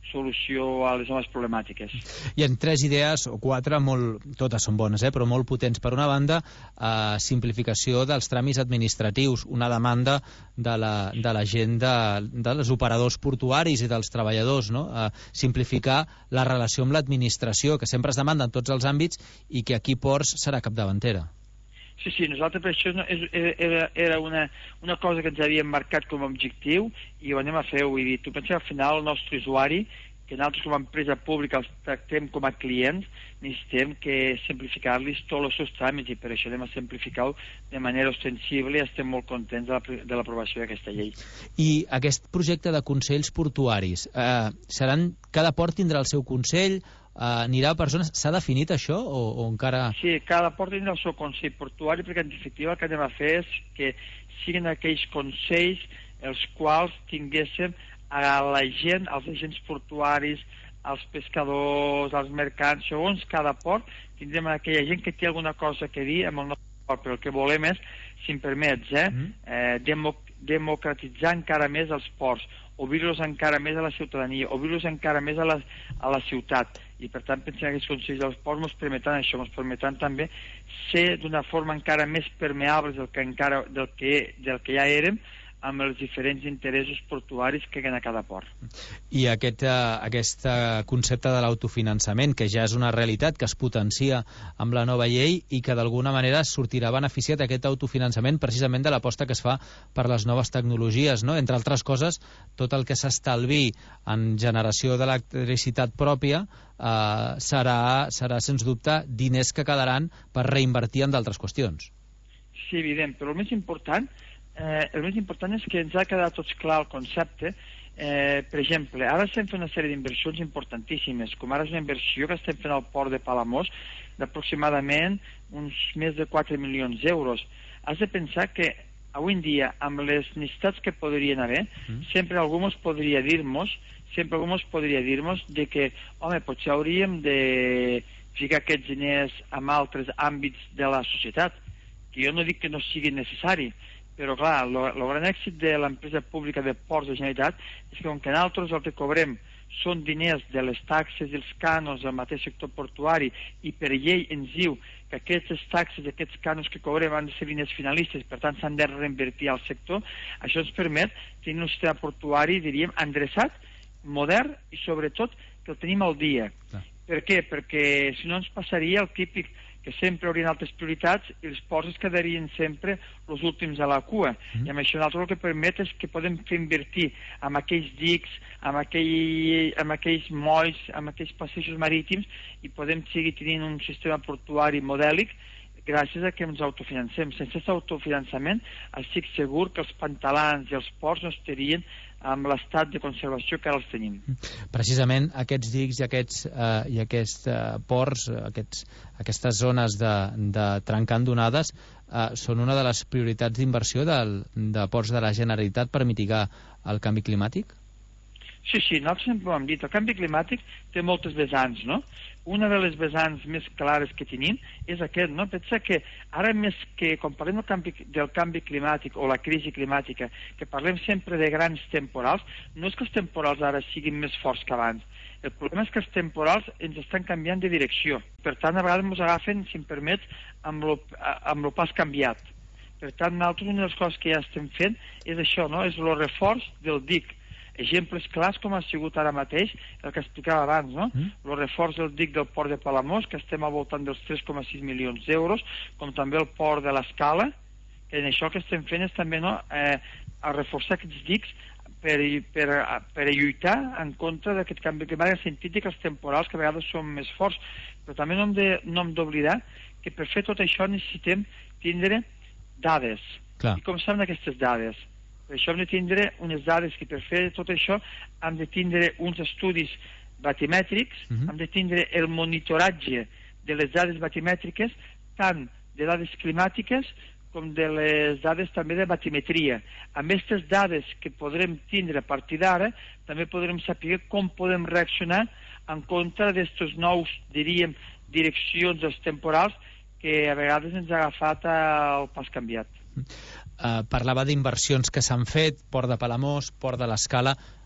solució a les noves problemàtiques. Hi ha tres idees, o quatre, molt, totes són bones, eh, però molt potents. Per una banda, eh, simplificació dels tràmits administratius, una demanda de la, de la gent, de, de les operadors portuaris i dels treballadors, no? Eh, simplificar la relació amb l'administració, que sempre es demanda en tots els àmbits i que aquí Ports serà capdavantera. Sí, sí, nosaltres per això no, és, era, era una, una cosa que ens havíem marcat com a objectiu i ho anem a fer, vull dir, tu penses al final el nostre usuari, que nosaltres com a empresa pública els tractem com a clients, necessitem que simplificar-los tots els seus tràmits i per això anem a simplificar-ho de manera ostensible i estem molt contents de l'aprovació d'aquesta llei. I aquest projecte de consells portuaris, eh, seran, cada port tindrà el seu consell, Uh, anirà a persones... S'ha definit això o, o encara... Sí, cada port tindrà el seu consell portuari perquè en definitiva el que anem a fer és que siguin aquells consells els quals tinguéssim a la gent, als agents portuaris, als pescadors, als mercants, segons cada port tindrem aquella gent que té alguna cosa que dir amb el nostre port, però el que volem és, si em permets, eh, mm. eh, demo, democratitzar encara més els ports, obrir-los encara més a la ciutadania, obrir-los encara més a la, a la ciutat. I per tant pensem que aquests consells dels ports ens permetran això, ens permetran també ser d'una forma encara més permeables del que, encara, del que, del que ja érem amb els diferents interessos portuaris que hi ha a cada port. I aquest, uh, aquest uh, concepte de l'autofinançament, que ja és una realitat que es potencia amb la nova llei i que d'alguna manera sortirà beneficiat aquest autofinançament precisament de l'aposta que es fa per les noves tecnologies, no? Entre altres coses, tot el que s'estalvi en generació d'electricitat pròpia uh, serà, serà, sens dubte, diners que quedaran per reinvertir en d'altres qüestions. Sí, evident, però el més important Eh, el més important és que ens ha quedat tots clar el concepte. Eh, per exemple, ara estem fent una sèrie d'inversions importantíssimes, com ara és una inversió que estem fent al port de Palamós d'aproximadament uns més de quatre milions d'euros. Has de pensar que avui en dia, amb les necessitats que podrien haver, mm. sempre algú ens podria dir-nos sempre algú ens podria dir-nos de que, home, potser hauríem de ficar aquests diners en altres àmbits de la societat, que jo no dic que no sigui necessari, però clar, el gran èxit de l'empresa pública de Ports de Generalitat és que com que nosaltres el que cobrem són diners de les taxes i els cànons del mateix sector portuari i per llei ens diu que aquestes taxes i aquests cànons que cobrem han de ser diners finalistes, per tant s'han de reinvertir al sector, això ens permet tenir un sistema portuari, diríem, endreçat, modern i sobretot que el tenim al dia. Ah. Per què? Perquè si no ens passaria el típic que sempre haurien altres prioritats i els ports es quedarien sempre els últims a la cua. Mm. I amb això nosaltres el que permet és que podem fer invertir en aquells dics, en, aquell, en aquells molls, en aquells passejos marítims i podem seguir tenint un sistema portuari modèlic gràcies a que ens autofinancem. Sense aquest autofinançament estic segur que els pantalans i els ports no estarien amb l'estat de conservació que ara els tenim. Precisament aquests dics i aquests, eh, i aquests eh, ports, aquests, aquestes zones de, de trencant d'onades eh, són una de les prioritats d'inversió del, de ports de la Generalitat per mitigar el canvi climàtic? Sí, sí, nosaltres sempre ho hem dit, el canvi climàtic té moltes vessants, no? Una de les vessants més clares que tenim és aquest, no? Pensa que ara més que, quan parlem del canvi, del canvi climàtic o la crisi climàtica, que parlem sempre de grans temporals, no és que els temporals ara siguin més forts que abans. El problema és que els temporals ens estan canviant de direcció. Per tant, a vegades ens agafen, si em permets, amb lo, amb lo pas canviat. Per tant, nosaltres una de les coses que ja estem fent és això, no? És el reforç del dic. Exemples clars com ha sigut ara mateix el que explicava abans, no? Mm. El reforç del dic del port de Palamós, que estem al voltant dels tres coma sis milions d'euros, com també el port de l'Escala, que en això que estem fent és també, no?, eh, a reforçar aquests dics per, per, per lluitar en contra d'aquest canvi climàtic, en el sentit que els temporals que a vegades són més forts, però també no hem de, no hem d'oblidar que per fer tot això necessitem tindre dades. Clar. I com saben aquestes dades? Per això hem de tindre unes dades que per fer tot això hem de tindre uns estudis batimètrics, uh-huh. hem de tindre el monitoratge de les dades batimètriques, tant de dades climàtiques com de les dades també de batimetria. Amb aquestes dades que podrem tindre a partir d'ara, també podrem saber com podem reaccionar en contra d'aquests nous, diríem, direccions dels temporals que a vegades ens ha agafat el pas canviat. Uh, parlava d'inversions que s'han fet, Port de Palamós, Port de l'Escala.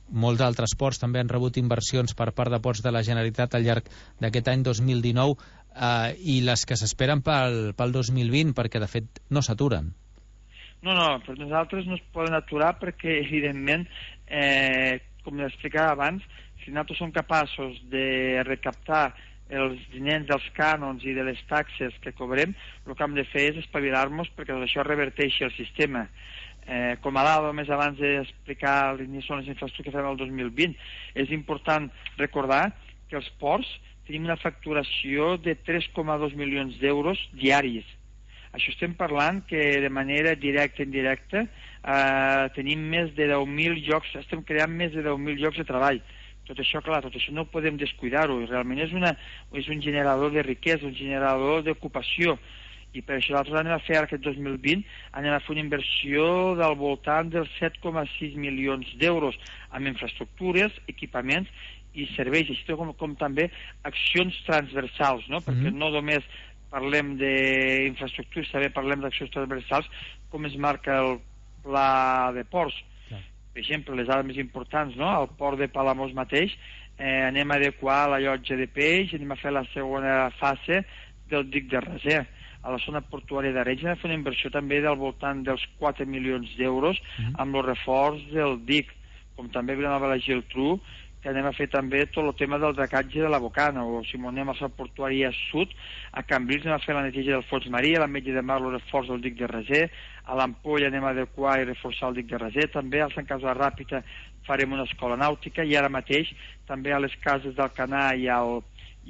molts altres ports també han rebut inversions per part de ports de la Generalitat al llarg d'aquest any dos mil dinou, eh, i les que s'esperen pel, pel dos mil vint, perquè de fet no s'aturen. No, no, per nosaltres no es poden aturar perquè, evidentment, eh, com explicava abans, si nosaltres som capaços de recaptar els diners dels cànons i de les taxes que cobrem, el que hem de fer és espavilar-nos perquè tot això reverteixi el sistema. Eh, com a dada, més abans d'explicar quines són les infraestructures que farem el dos mil vint, és important recordar que els ports tenim una facturació de tres coma dos milions d'euros diaris. Això estem parlant que de manera directa i indirecta eh, tenim més de deu mil llocs, estem creant més de deu mil llocs de treball. Tot això, clar, tot això no podem descuidar-ho, realment és, una, és un generador de riquesa, un generador d'ocupació, i per això nosaltres anem a fer aquest dos mil vint, anem a fer una inversió del voltant dels set coma sis milions d'euros en infraestructures, equipaments i serveis, així com, com també accions transversals, no? Perquè no només parlem d'infraestructures, també parlem d'accions transversals, com es marca el pla de ports. Per exemple, les dades més importants, no? Al port de Palamós mateix, eh, anem a adequar la llotja de peix, anem a fer la segona fase del dic de Raser. A la zona portuària d'Arenys anem a fer una inversió també del voltant dels quatre milions d'euros amb el reforç del dic, com també Vilanova i la Geltrú, que anem a fer també tot el tema del dracatge de la Bocana, o si anem a la portuària sud, a Cambrils anem a fer la neteja del fons marí, a l'Ametlla de Mar el reforç del dic de Raser, a l'Ampolla anem a adequar i reforçar el dic de Raser, també al Sant Casar Ràpita farem una escola nàutica, i ara mateix també a les cases d'Alcanar i al i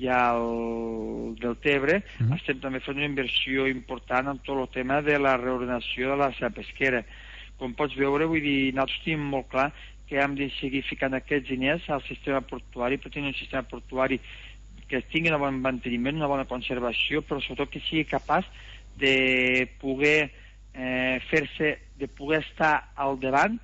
al del Tebre mm. estem també fent una inversió important en tot el tema de la reordenació de la seva pesquera. Com pots veure, vull dir, nosaltres tenim molt clar que hem de seguir ficant aquests diners al sistema portuari, per tenir un sistema portuari que tingui un bon manteniment, una bona conservació, però sobretot que sigui capaç de poder eh, fer-se, de poder estar al davant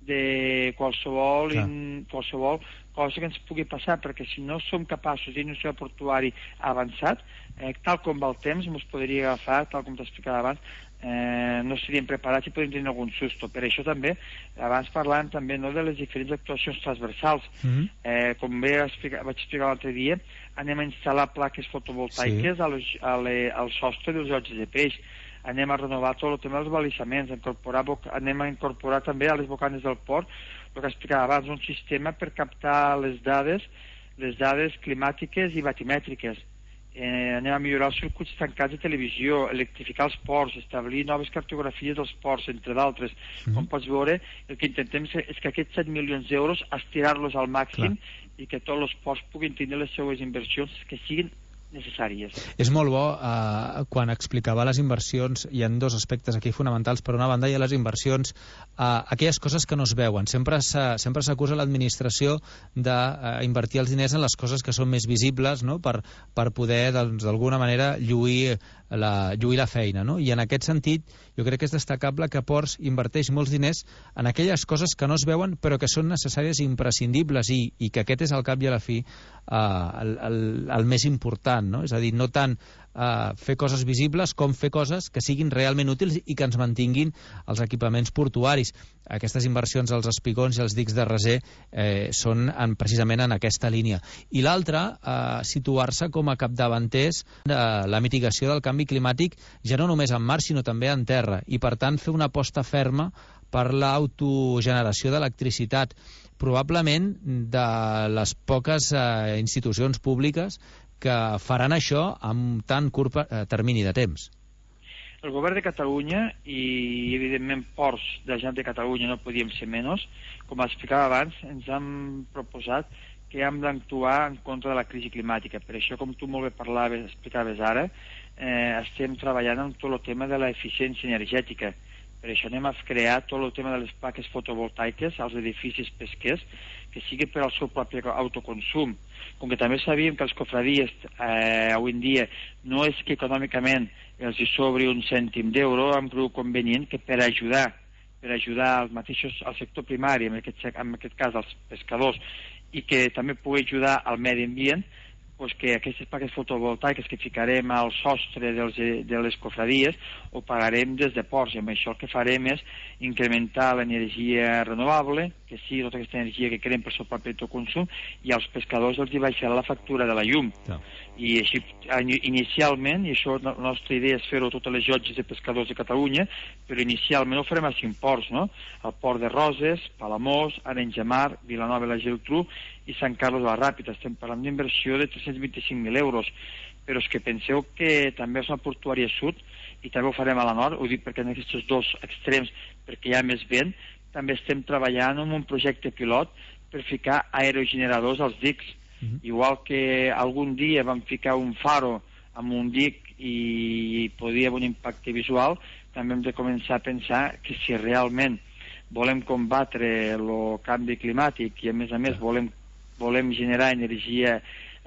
de qualsevol, in, qualsevol cosa que ens pugui passar, perquè si no som capaços de tenir un sistema portuari avançat, eh, tal com va el temps, ens podria agafar, tal com t'explicava abans, eh, no seríem preparats i podríem tenir algun susto. Per això també, abans parlant també no, de les diferents actuacions transversals, mm-hmm. eh, com bé explica, vaig explicar l'altre dia, anem a instal·lar plaques fotovoltaiques sí. a les, a le, al sostre dels llotges de peix, anem a renovar tot el tema dels balissaments, incorporar, anem a incorporar també a les bocanes del port, el que explicava abans, un sistema per captar les dades, les dades climàtiques i batimètriques. Eh, anem a millorar els circuits tancats de televisió, electrificar els ports, establir noves cartografies dels ports, entre d'altres. Mm-hmm. Com pots veure, el que intentem és que aquests set milions d'euros estirar-los al màxim Clar. I que tots els ports puguin tenir les seues inversions que siguin necessàries. És molt bo, eh, quan explicava les inversions, hi ha dos aspectes aquí fonamentals. Per una banda hi ha les inversions, eh, aquelles coses que no es veuen. Sempre sempre s'acusa l'administració d'invertir els diners en les coses que són més visibles, no? per, per poder, doncs, d'alguna manera, lluir la, lluir la feina. No? I en aquest sentit, jo crec que és destacable que Ports inverteix molts diners en aquelles coses que no es veuen però que són necessàries i imprescindibles, i, i que aquest és al cap i a la fi eh, el, el, el més important. No? És a dir, no tant uh, fer coses visibles com fer coses que siguin realment útils i que ens mantinguin els equipaments portuaris. Aquestes inversions als espigons i als dics de Raser eh, són en, precisament en aquesta línia. I l'altra, uh, situar-se com a capdavanters de la mitigació del canvi climàtic, ja no només en mar sinó també en terra, i per tant fer una aposta ferma per l'autogeneració d'electricitat, probablement de les poques eh, institucions públiques que faran això amb tan curt termini de temps. El govern de Catalunya i, evidentment, Ports de la Generalitat de Catalunya no podíem ser menys. Com explicava abans, ens han proposat que hem d'actuar en contra de la crisi climàtica. Per això, com tu molt bé parlaves, explicaves ara, eh, estem treballant en tot el tema de l'eficiència energètica. Per això anem a crear tot el tema de les plaques fotovoltaiques als edificis pesquers, que sigui per al seu propi autoconsum. Com que també sabíem que els cofradies eh, avui en dia no és que econòmicament els hi sobri un cèntim d'euro, hem cregut convenient que per ajudar per ajudar als mateixos, al sector primari, en aquest, en aquest cas als pescadors, i que també pugui ajudar al medi ambient, pues que aquestes plaques fotovoltaiques que ficarem al sostre dels, de les cofradies ho pagarem des de Ports, i amb això el que farem és incrementar l'energia renovable, que sigui tota aquesta energia que creen per seu propi autoconsum, i als pescadors els hi baixarà la factura de la llum. No. I així, inicialment, i això la nostra idea és fer-ho a totes les llotges de pescadors de Catalunya, però inicialment ho farem a cinc ports, no? El port de Roses, Palamós, Arenys de Mar, Vilanova i la Geltrú i Sant Carlos de la Ràpita. Estem parlant d'inversió de tres-cents vint-i-cinc mil euros. Però és que penseu que també és una portuària sud i també ho farem a la nord, ho dic perquè en aquests dos extrems, perquè hi ha més vent, també estem treballant en un projecte pilot per ficar aerogeneradors als dics. Uh-huh. Igual que algun dia vam ficar un faro amb un dic i podia haver un impacte visual, també hem de començar a pensar que si realment volem combatre el canvi climàtic i a més a més volem, volem generar energia,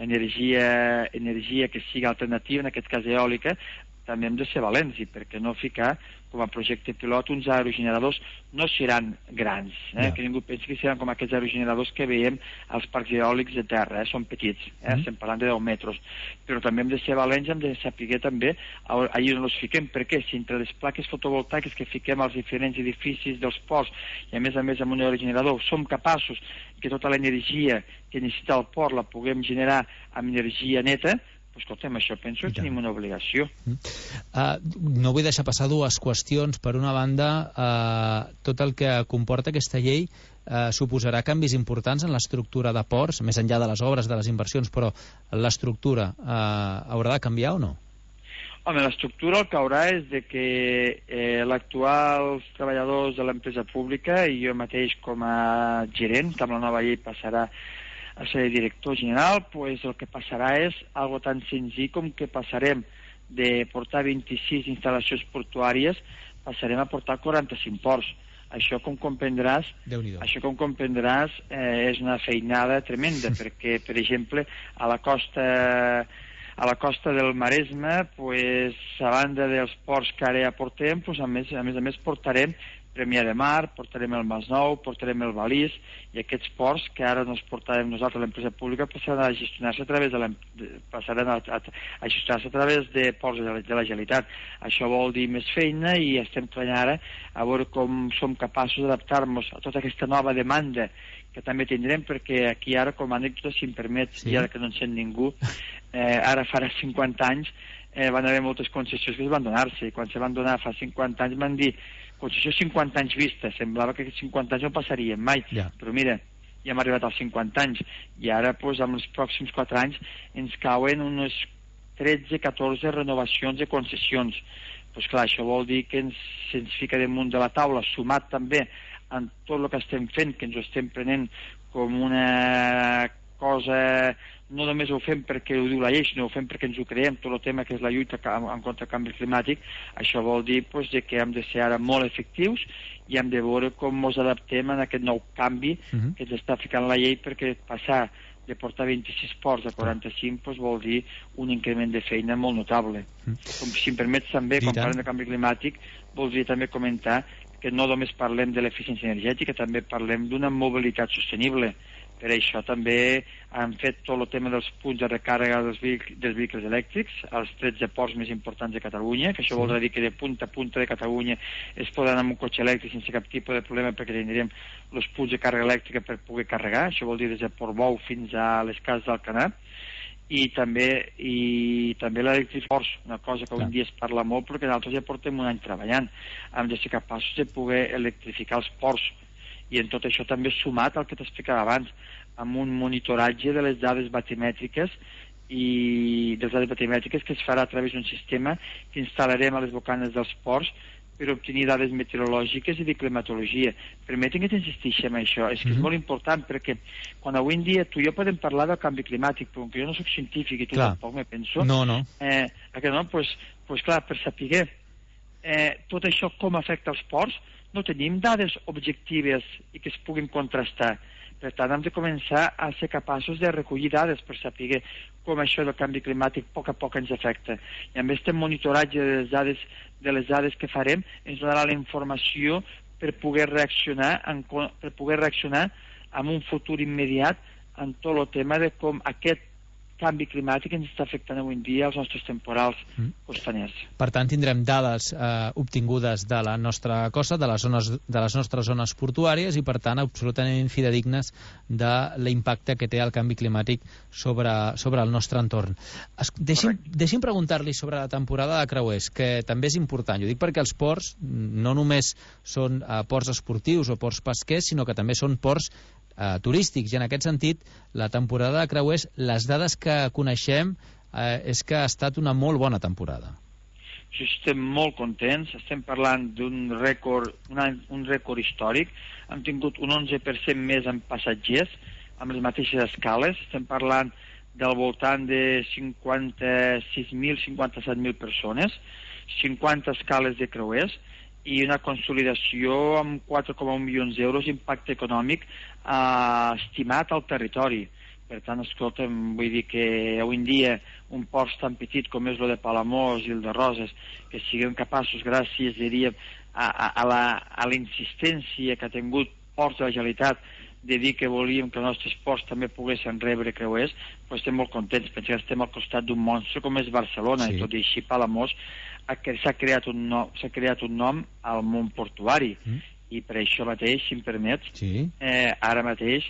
energia, energia que sigui alternativa, en aquest cas eòlica, també hem de ser valents, i per què no ficar com a projecte pilot uns aerogeneradors. No seran grans, eh? Yeah. Que ningú pensi que seran com aquests aerogeneradors que veiem als parcs eòlics de terra, eh? Són petits, eh? Mm. Estem parlant de deu metres, però també hem de ser valents, hem de saber també allà on els fiquem, perquè si entre les plaques fotovoltaiques que fiquem als diferents edificis dels ports i a més a més amb un aerogenerador som capaços que tota l'energia que necessita el port la puguem generar amb energia neta, pues, escolta'm, això penso que tenim una obligació. Mm. Uh, no vull deixar passar dues qüestions. Per una banda, uh, tot el que comporta aquesta llei uh, suposarà canvis importants en l'estructura de ports, més enllà de les obres, de les inversions, però l'estructura uh, haurà de canviar o no? Home, l'estructura el que haurà és de que eh, l'actuals treballadors de l'empresa pública i jo mateix com a gerent, que amb la nova llei passarà a ser director general, pues el que passarà és algo tan senzill com que passarem de portar vint-i-sis instal·lacions portuàries, passarem a portar quaranta-cinc ports. Això, com comprendràs, això com comprendràs eh, és una feinada tremenda, perquè, per exemple, a la costa a la costa del Maresme, pues, a banda dels ports que ara ja portem, pues, a més a més, a més portarem Premià de Mar, portarem el Masnou, portarem el Balís, i aquests ports que ara no els portarem nosaltres, l'empresa pública, passaran a gestionar-se a través de la, passaran a, a, a gestionar-se a través de ports de la, de la Generalitat. Això vol dir més feina i estem treballant ara a veure com som capaços d'adaptar-nos a tota aquesta nova demanda que també tindrem, perquè aquí ara, com a anècdota, si em permet, sí. I ara que no en sent ningú, eh, ara farà cinquanta anys eh, van haver moltes concessions que es van donar-se, i quan se van donar fa cinquanta anys van dir concessió cinquanta anys vista, semblava que cinquanta anys no passarien mai, ja. Però mira, ja hem arribat als cinquanta anys, i ara pues, amb els pròxims quatre anys ens cauen unes tretze catorze renovacions de concessions. Pues clar, això vol dir que ens, ens fica damunt de la taula, sumat també en tot el que estem fent, que ens ho estem prenent com una cosa, no només ho fem perquè ho diu la llei, sinó ho fem perquè ens ho creiem, tot el tema que és la lluita en contra del canvi climàtic. Això vol dir pues, que hem de ser ara molt efectius i hem de veure com ens adaptem a aquest nou canvi uh-huh. que ens està ficant la llei, perquè passar de portar vint-i-sis ports a quaranta-cinc pues, vol dir un increment de feina molt notable. Uh-huh. Com, si em permets també, quan parlem de canvi climàtic, voldria també comentar que no només parlem de l'eficiència energètica, també parlem d'una mobilitat sostenible. Per això també han fet tot el tema dels punts de recàrrega dels, vehic dels vehicles elèctrics als tretze ports més importants de Catalunya, que això sí. Vol dir que de punta a punta de Catalunya es poden anar amb un cotxe elèctric sense cap tipus de problema, perquè tindrem els punts de càrrega elèctrica per poder carregar. Això vol dir des de Portbou fins a les cases d'Alcanar. I també, i també l'electriforç, una cosa que avui en dia es parla molt, però que nosaltres ja portem un any treballant. Hem de ser capaços de poder electrificar els ports. I en tot això també sumat al que t'explicava abans, amb un monitoratge de les dades batimètriques i de les dades batimètriques que es farà a través d'un sistema que instal·larem a les bocanes dels ports per obtenir dades meteorològiques i de climatologia. Permetin que t'insisteixi en això, és que mm-hmm. és molt important, perquè quan avui en dia tu i jo podem parlar del canvi climàtic, però que jo no soc científic i tu clar. Tampoc me penso, no, no. Eh, que no, pues, pues clar, per saber eh, tot això com afecta els ports, no tenim dades objectives i que es puguin contrastar. Per tant, hem de començar a ser capaços de recollir dades per saber com això del canvi climàtic a poc a poc ens afecta. I a més, aquest monitoratge de les dades, de les dades que farem ens donarà la informació per poder reaccionar en, per poder reaccionar en un futur immediat en tot el tema de com aquest canvi climàtic ens està afectant avui en dia els nostres temporals mm. costaners. Per tant, tindrem dades eh, obtingudes de la nostra costa, de les, zones, de les nostres zones portuàries i, per tant, absolutament fidedignes de l'impacte que té el canvi climàtic sobre, sobre el nostre entorn. Es, deixi'm, deixi'm preguntar-li sobre la temporada de creuers, que també és important. Jo dic perquè els ports no només són eh, ports esportius o ports pesquers, sinó que també són ports eh, turístics, i en aquest sentit la temporada de creuers, les dades que coneixem eh, és que ha estat una molt bona temporada. Sí, estem molt contents, estem parlant d'un rècord, una, un rècord històric, hem tingut un onze per cent més en passatgers, amb les mateixes escales, estem parlant del voltant de cinquanta-sis mil, cinquanta-set mil persones, cinquanta escales de creuers, i una consolidació amb quatre coma un milions d'euros d'impacte econòmic eh, estimat al territori. Per tant, escolta'm, vull dir que avui en dia un port tan petit com és el de Palamós i el de Roses, que siguem capaços, gràcies, diríem, a, a, a, la, a la insistència que ha tingut Ports de la Generalitat de dir que volíem que els nostres ports també poguessin rebre creuers, però estem molt contents, pensem que estem al costat d'un monstre com és Barcelona, sí. I tot i així Palamós s'ha creat, un no, s'ha creat un nom al món portuari, mm. i per això mateix, si em permets, sí. eh, ara mateix,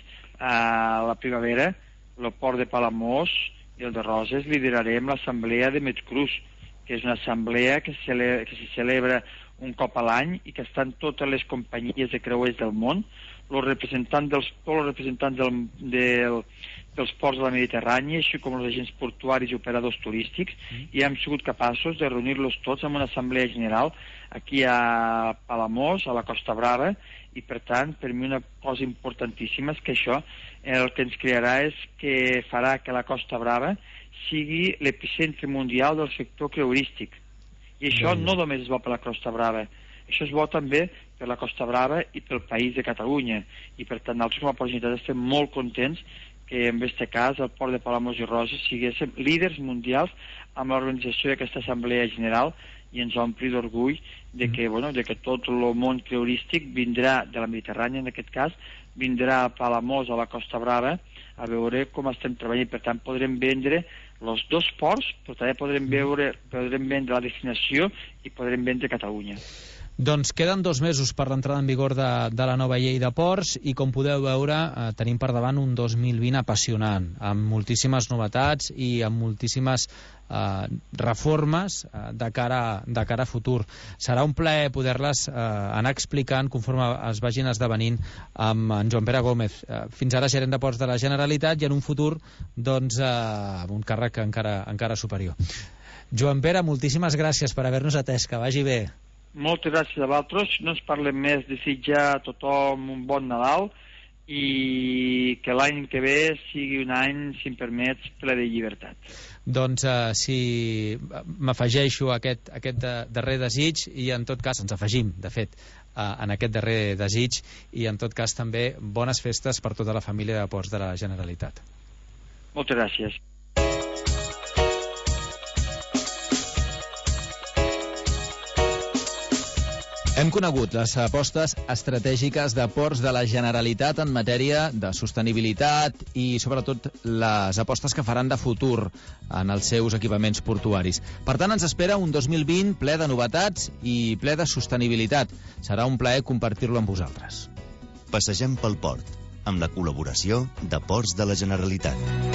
a la primavera, el port de Palamós i el de Roses liderarem l'assemblea de Metcruz, que és una assemblea que, cele que se celebra un cop a l'any i que estan totes les companyies de creuers del món, els representants dels, tots els representants del, del, dels ports de la Mediterrània, així com els agents portuaris i operadors turístics, mm. i hem sigut capaços de reunir-los tots en una assemblea general aquí a Palamós, a la Costa Brava, i per tant, per mi una cosa importantíssima és que això el que ens crearà és que farà que la Costa Brava sigui l'epicentre mundial del sector creuerístic. I això mm. no només és bo per la Costa Brava, això és bo també per la Costa Brava i pel país de Catalunya. I per tant, nosaltres com a Port Generalitat estem molt contents que en aquest cas el port de Palamós i Roses siguéssim líders mundials amb l'organització d'aquesta assemblea general, i ens ompli d'orgull de que, bueno, de que tot el món creuerístic vindrà de la Mediterrània, en aquest cas, vindrà a Palamós, a la Costa Brava, a veure com estem treballant. Per tant, podrem vendre els dos ports, però també podrem, veure, podrem vendre la destinació i podrem vendre Catalunya. Doncs queden dos mesos per l'entrada en vigor de, de la nova llei de ports i, com podeu veure, eh, tenim per davant un dos mil vint apassionant, amb moltíssimes novetats i amb moltíssimes eh, reformes eh, de, cara, de cara a futur. Serà un plaer poder-les eh, anar explicant conforme es vagin esdevenint amb en Joan Pere Gómez, eh, fins ara gerent de Ports de la Generalitat, i en un futur doncs, eh, amb un càrrec encara, encara superior. Joan Pere, moltíssimes gràcies per haver-nos atès, que vagi bé. Moltes gràcies a vosaltres, no ens parlem més, desitjar a tothom un bon Nadal i que l'any que ve sigui un any, si em permets, ple de llibertat. Doncs uh, si m'afegeixo a aquest, aquest darrer desig, i en tot cas ens afegim, de fet, uh, en aquest darrer desig, i en tot cas també bones festes per tota la família de Ports de la Generalitat. Moltes gràcies. Hem conegut les apostes estratègiques de Ports de la Generalitat en matèria de sostenibilitat i, sobretot, les apostes que faran de futur en els seus equipaments portuaris. Per tant, ens espera un dos mil vint ple de novetats i ple de sostenibilitat. Serà un plaer compartir-lo amb vosaltres. Passegem pel port, amb la col·laboració de Ports de la Generalitat.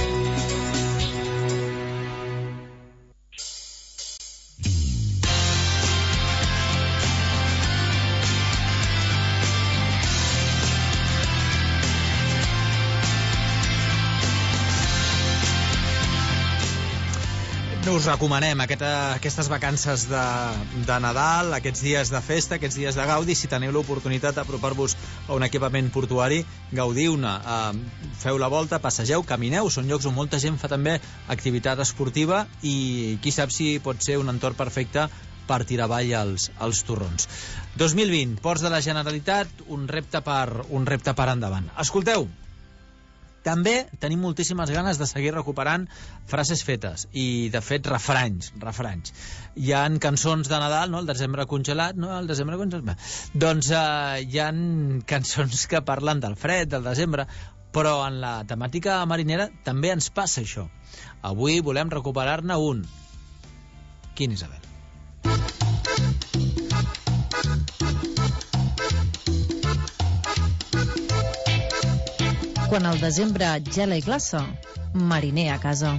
Us recomanem aquest, aquestes vacances de, de Nadal, aquests dies de festa, aquests dies de gaudi. Si teniu l'oportunitat d'apropar-vos a un equipament portuari, gaudiu-ne, eh, feu la volta, passegeu, camineu. Són llocs on molta gent fa també activitat esportiva i qui sap si pot ser un entorn perfecte per tirar avall els, els torrons. dos mil vint, Ports de la Generalitat, un repte per, un repte per endavant. Escolteu, també tenim moltíssimes ganes de seguir recuperant frases fetes i, de fet, refranys. refranys. Hi ha cançons de Nadal, no? El desembre congelat, no? El desembre congelat... Doncs eh, hi ha cançons que parlen del fred, del desembre, Però en la temàtica marinera també ens passa això. Avui volem recuperar-ne un. Quin, Isabel? Quan al desembre gela i glaça, mariner a casa.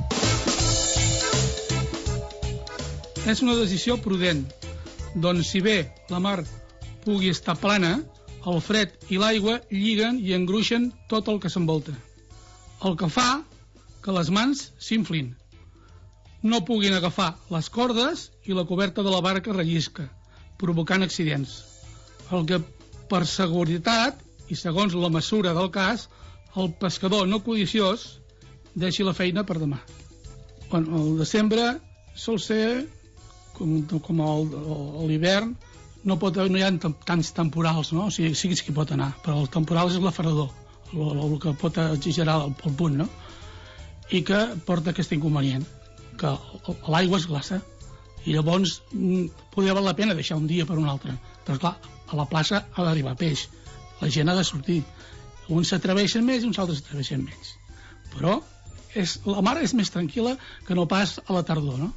És una decisió prudent, doncs si bé la mar pugui estar plana, el fred i l'aigua lliguen i engruixen tot el que s'envolta, el que fa que les mans s'inflin, no puguin agafar les cordes i la coberta de la barca rellisca, provocant accidents. El que, per seguretat i segons la mesura del cas, el pescador no codiciós deixi la feina per demà. Bueno, el desembre sol ser com, com el, el, l'hivern, no, pot, no hi ha tants temporals, no? O sigui, sí que pot anar, però el temporal és l'aferrador, el, el que pot exagerar el, el punt, no? I que porta aquest inconvenient, que l'aigua es glaça, i llavors podria valer la pena deixar un dia per un altre. Però clar, a la plaça ha d'arribar peix, la gent ha de sortir. Uns s'atreveixen més i uns altres s'atreveixen menys. Però és, la mar és més tranquil·la que no pas a la tardor, no?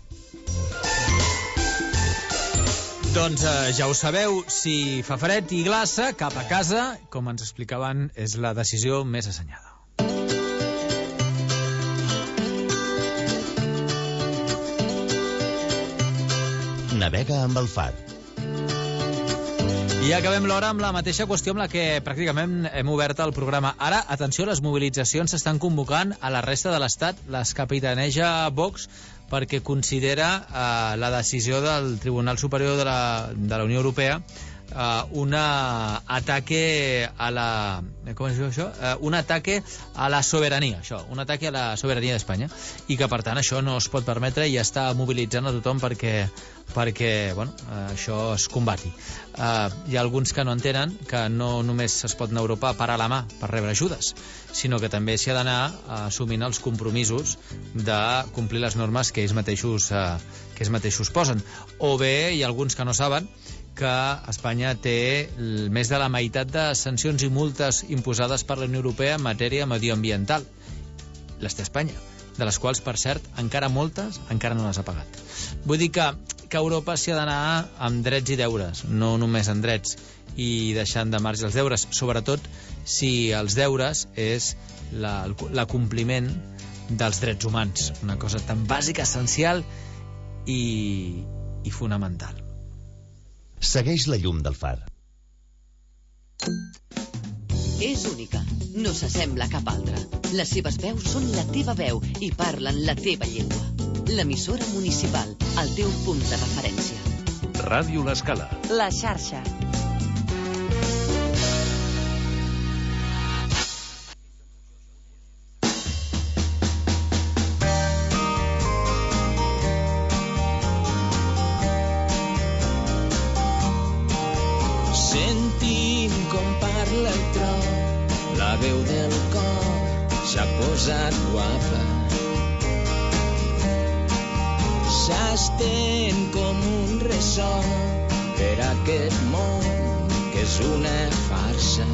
Doncs eh, ja ho sabeu, si fa fred i glaça, cap a casa, com ens explicaven, és la decisió més assenyada. Navega amb el far. I acabem l'hora amb la mateixa qüestió amb la que pràcticament hem obert el programa. Ara, atenció, les mobilitzacions s'estan convocant a la resta de l'Estat. Les capitaneja Vox perquè considera eh, la decisió del Tribunal Superior de la, de la Unió Europea eh, una ataque a la... Com es diu això? Eh, un ataque a la sobirania, això, un ataque a la sobirania d'Espanya, i que, per tant, això no es pot permetre i està mobilitzant a tothom perquè, perquè bueno, eh, això es combati. Eh, hi ha alguns que no entenen que no només es pot anar a Europa a parar la mà per rebre ajudes, sinó que també s'hi ha d'anar assumint els compromisos de complir les normes que ells mateixos, eh, que ells mateixos posen. O bé hi ha alguns que no saben que Espanya té més de la meitat de sancions i multes imposades per la Unió Europea en matèria medioambiental. Les té Espanya, de les quals, per cert, encara moltes encara no les ha pagat. Vull dir que, que Europa s'hi ha d'anar amb drets i deures, no només amb drets, i deixant de marge els deures, sobretot si els deures és la, l'acompliment dels drets humans, una cosa tan bàsica, essencial i, i fonamental. Segueix la llum del far. És única, no s'assembla a cap altra. Les seves veus són la teva veu i parlen la teva llengua. L'emissora municipal, el teu punt de referència. Ràdio L'Escala. La xarxa. Veu del cor s'ha posat guapa, s'estén com un ressò per aquest món que és una farsa.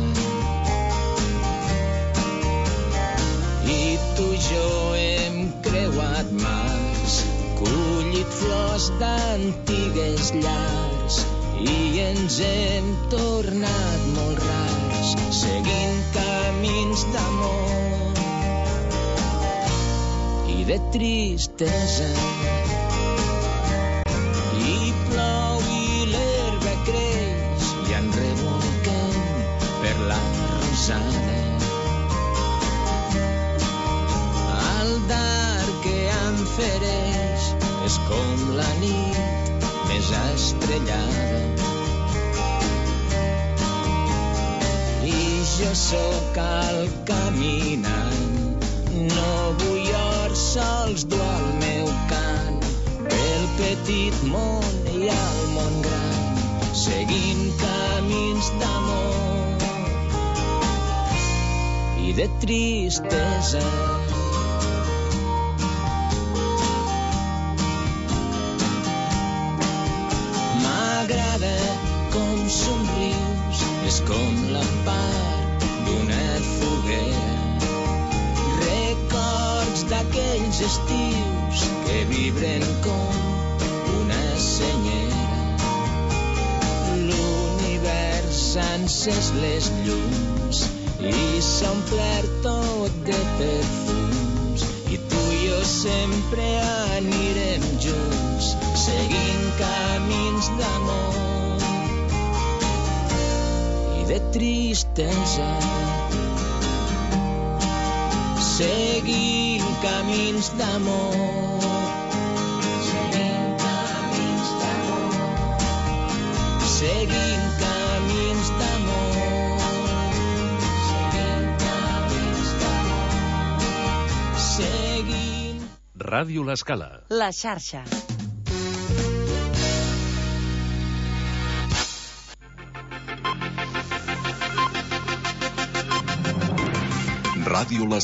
I tu i jo hem creuat mars, collit flors d'antigues llars i ens hem tornat molt rars, seguint camins d'amor i de tristesa. I plou i l'herba creix i en rebolquem per la rosada. El dar que em fereix és com la nit més estrellada. Jo sóc el caminant, no vull or, sols dur el meu cant pel petit món i el món gran, seguint camins d'amor i de tristesa. M'agrada com somrius, és com la part d'una foguera. camins estius que vibren com una senyera. L'univers ha encès les llums i s'ha omplert tot de perfums, i tu i jo sempre anirem junts, seguint camins d'amor i de tristesa, seguint camins d'amor, seguint camins d'amor, seguint camins d'amor, seguint camins d'amor, seguint... Ràdio L'Escala. La xarxa. Ràdio L'Escala.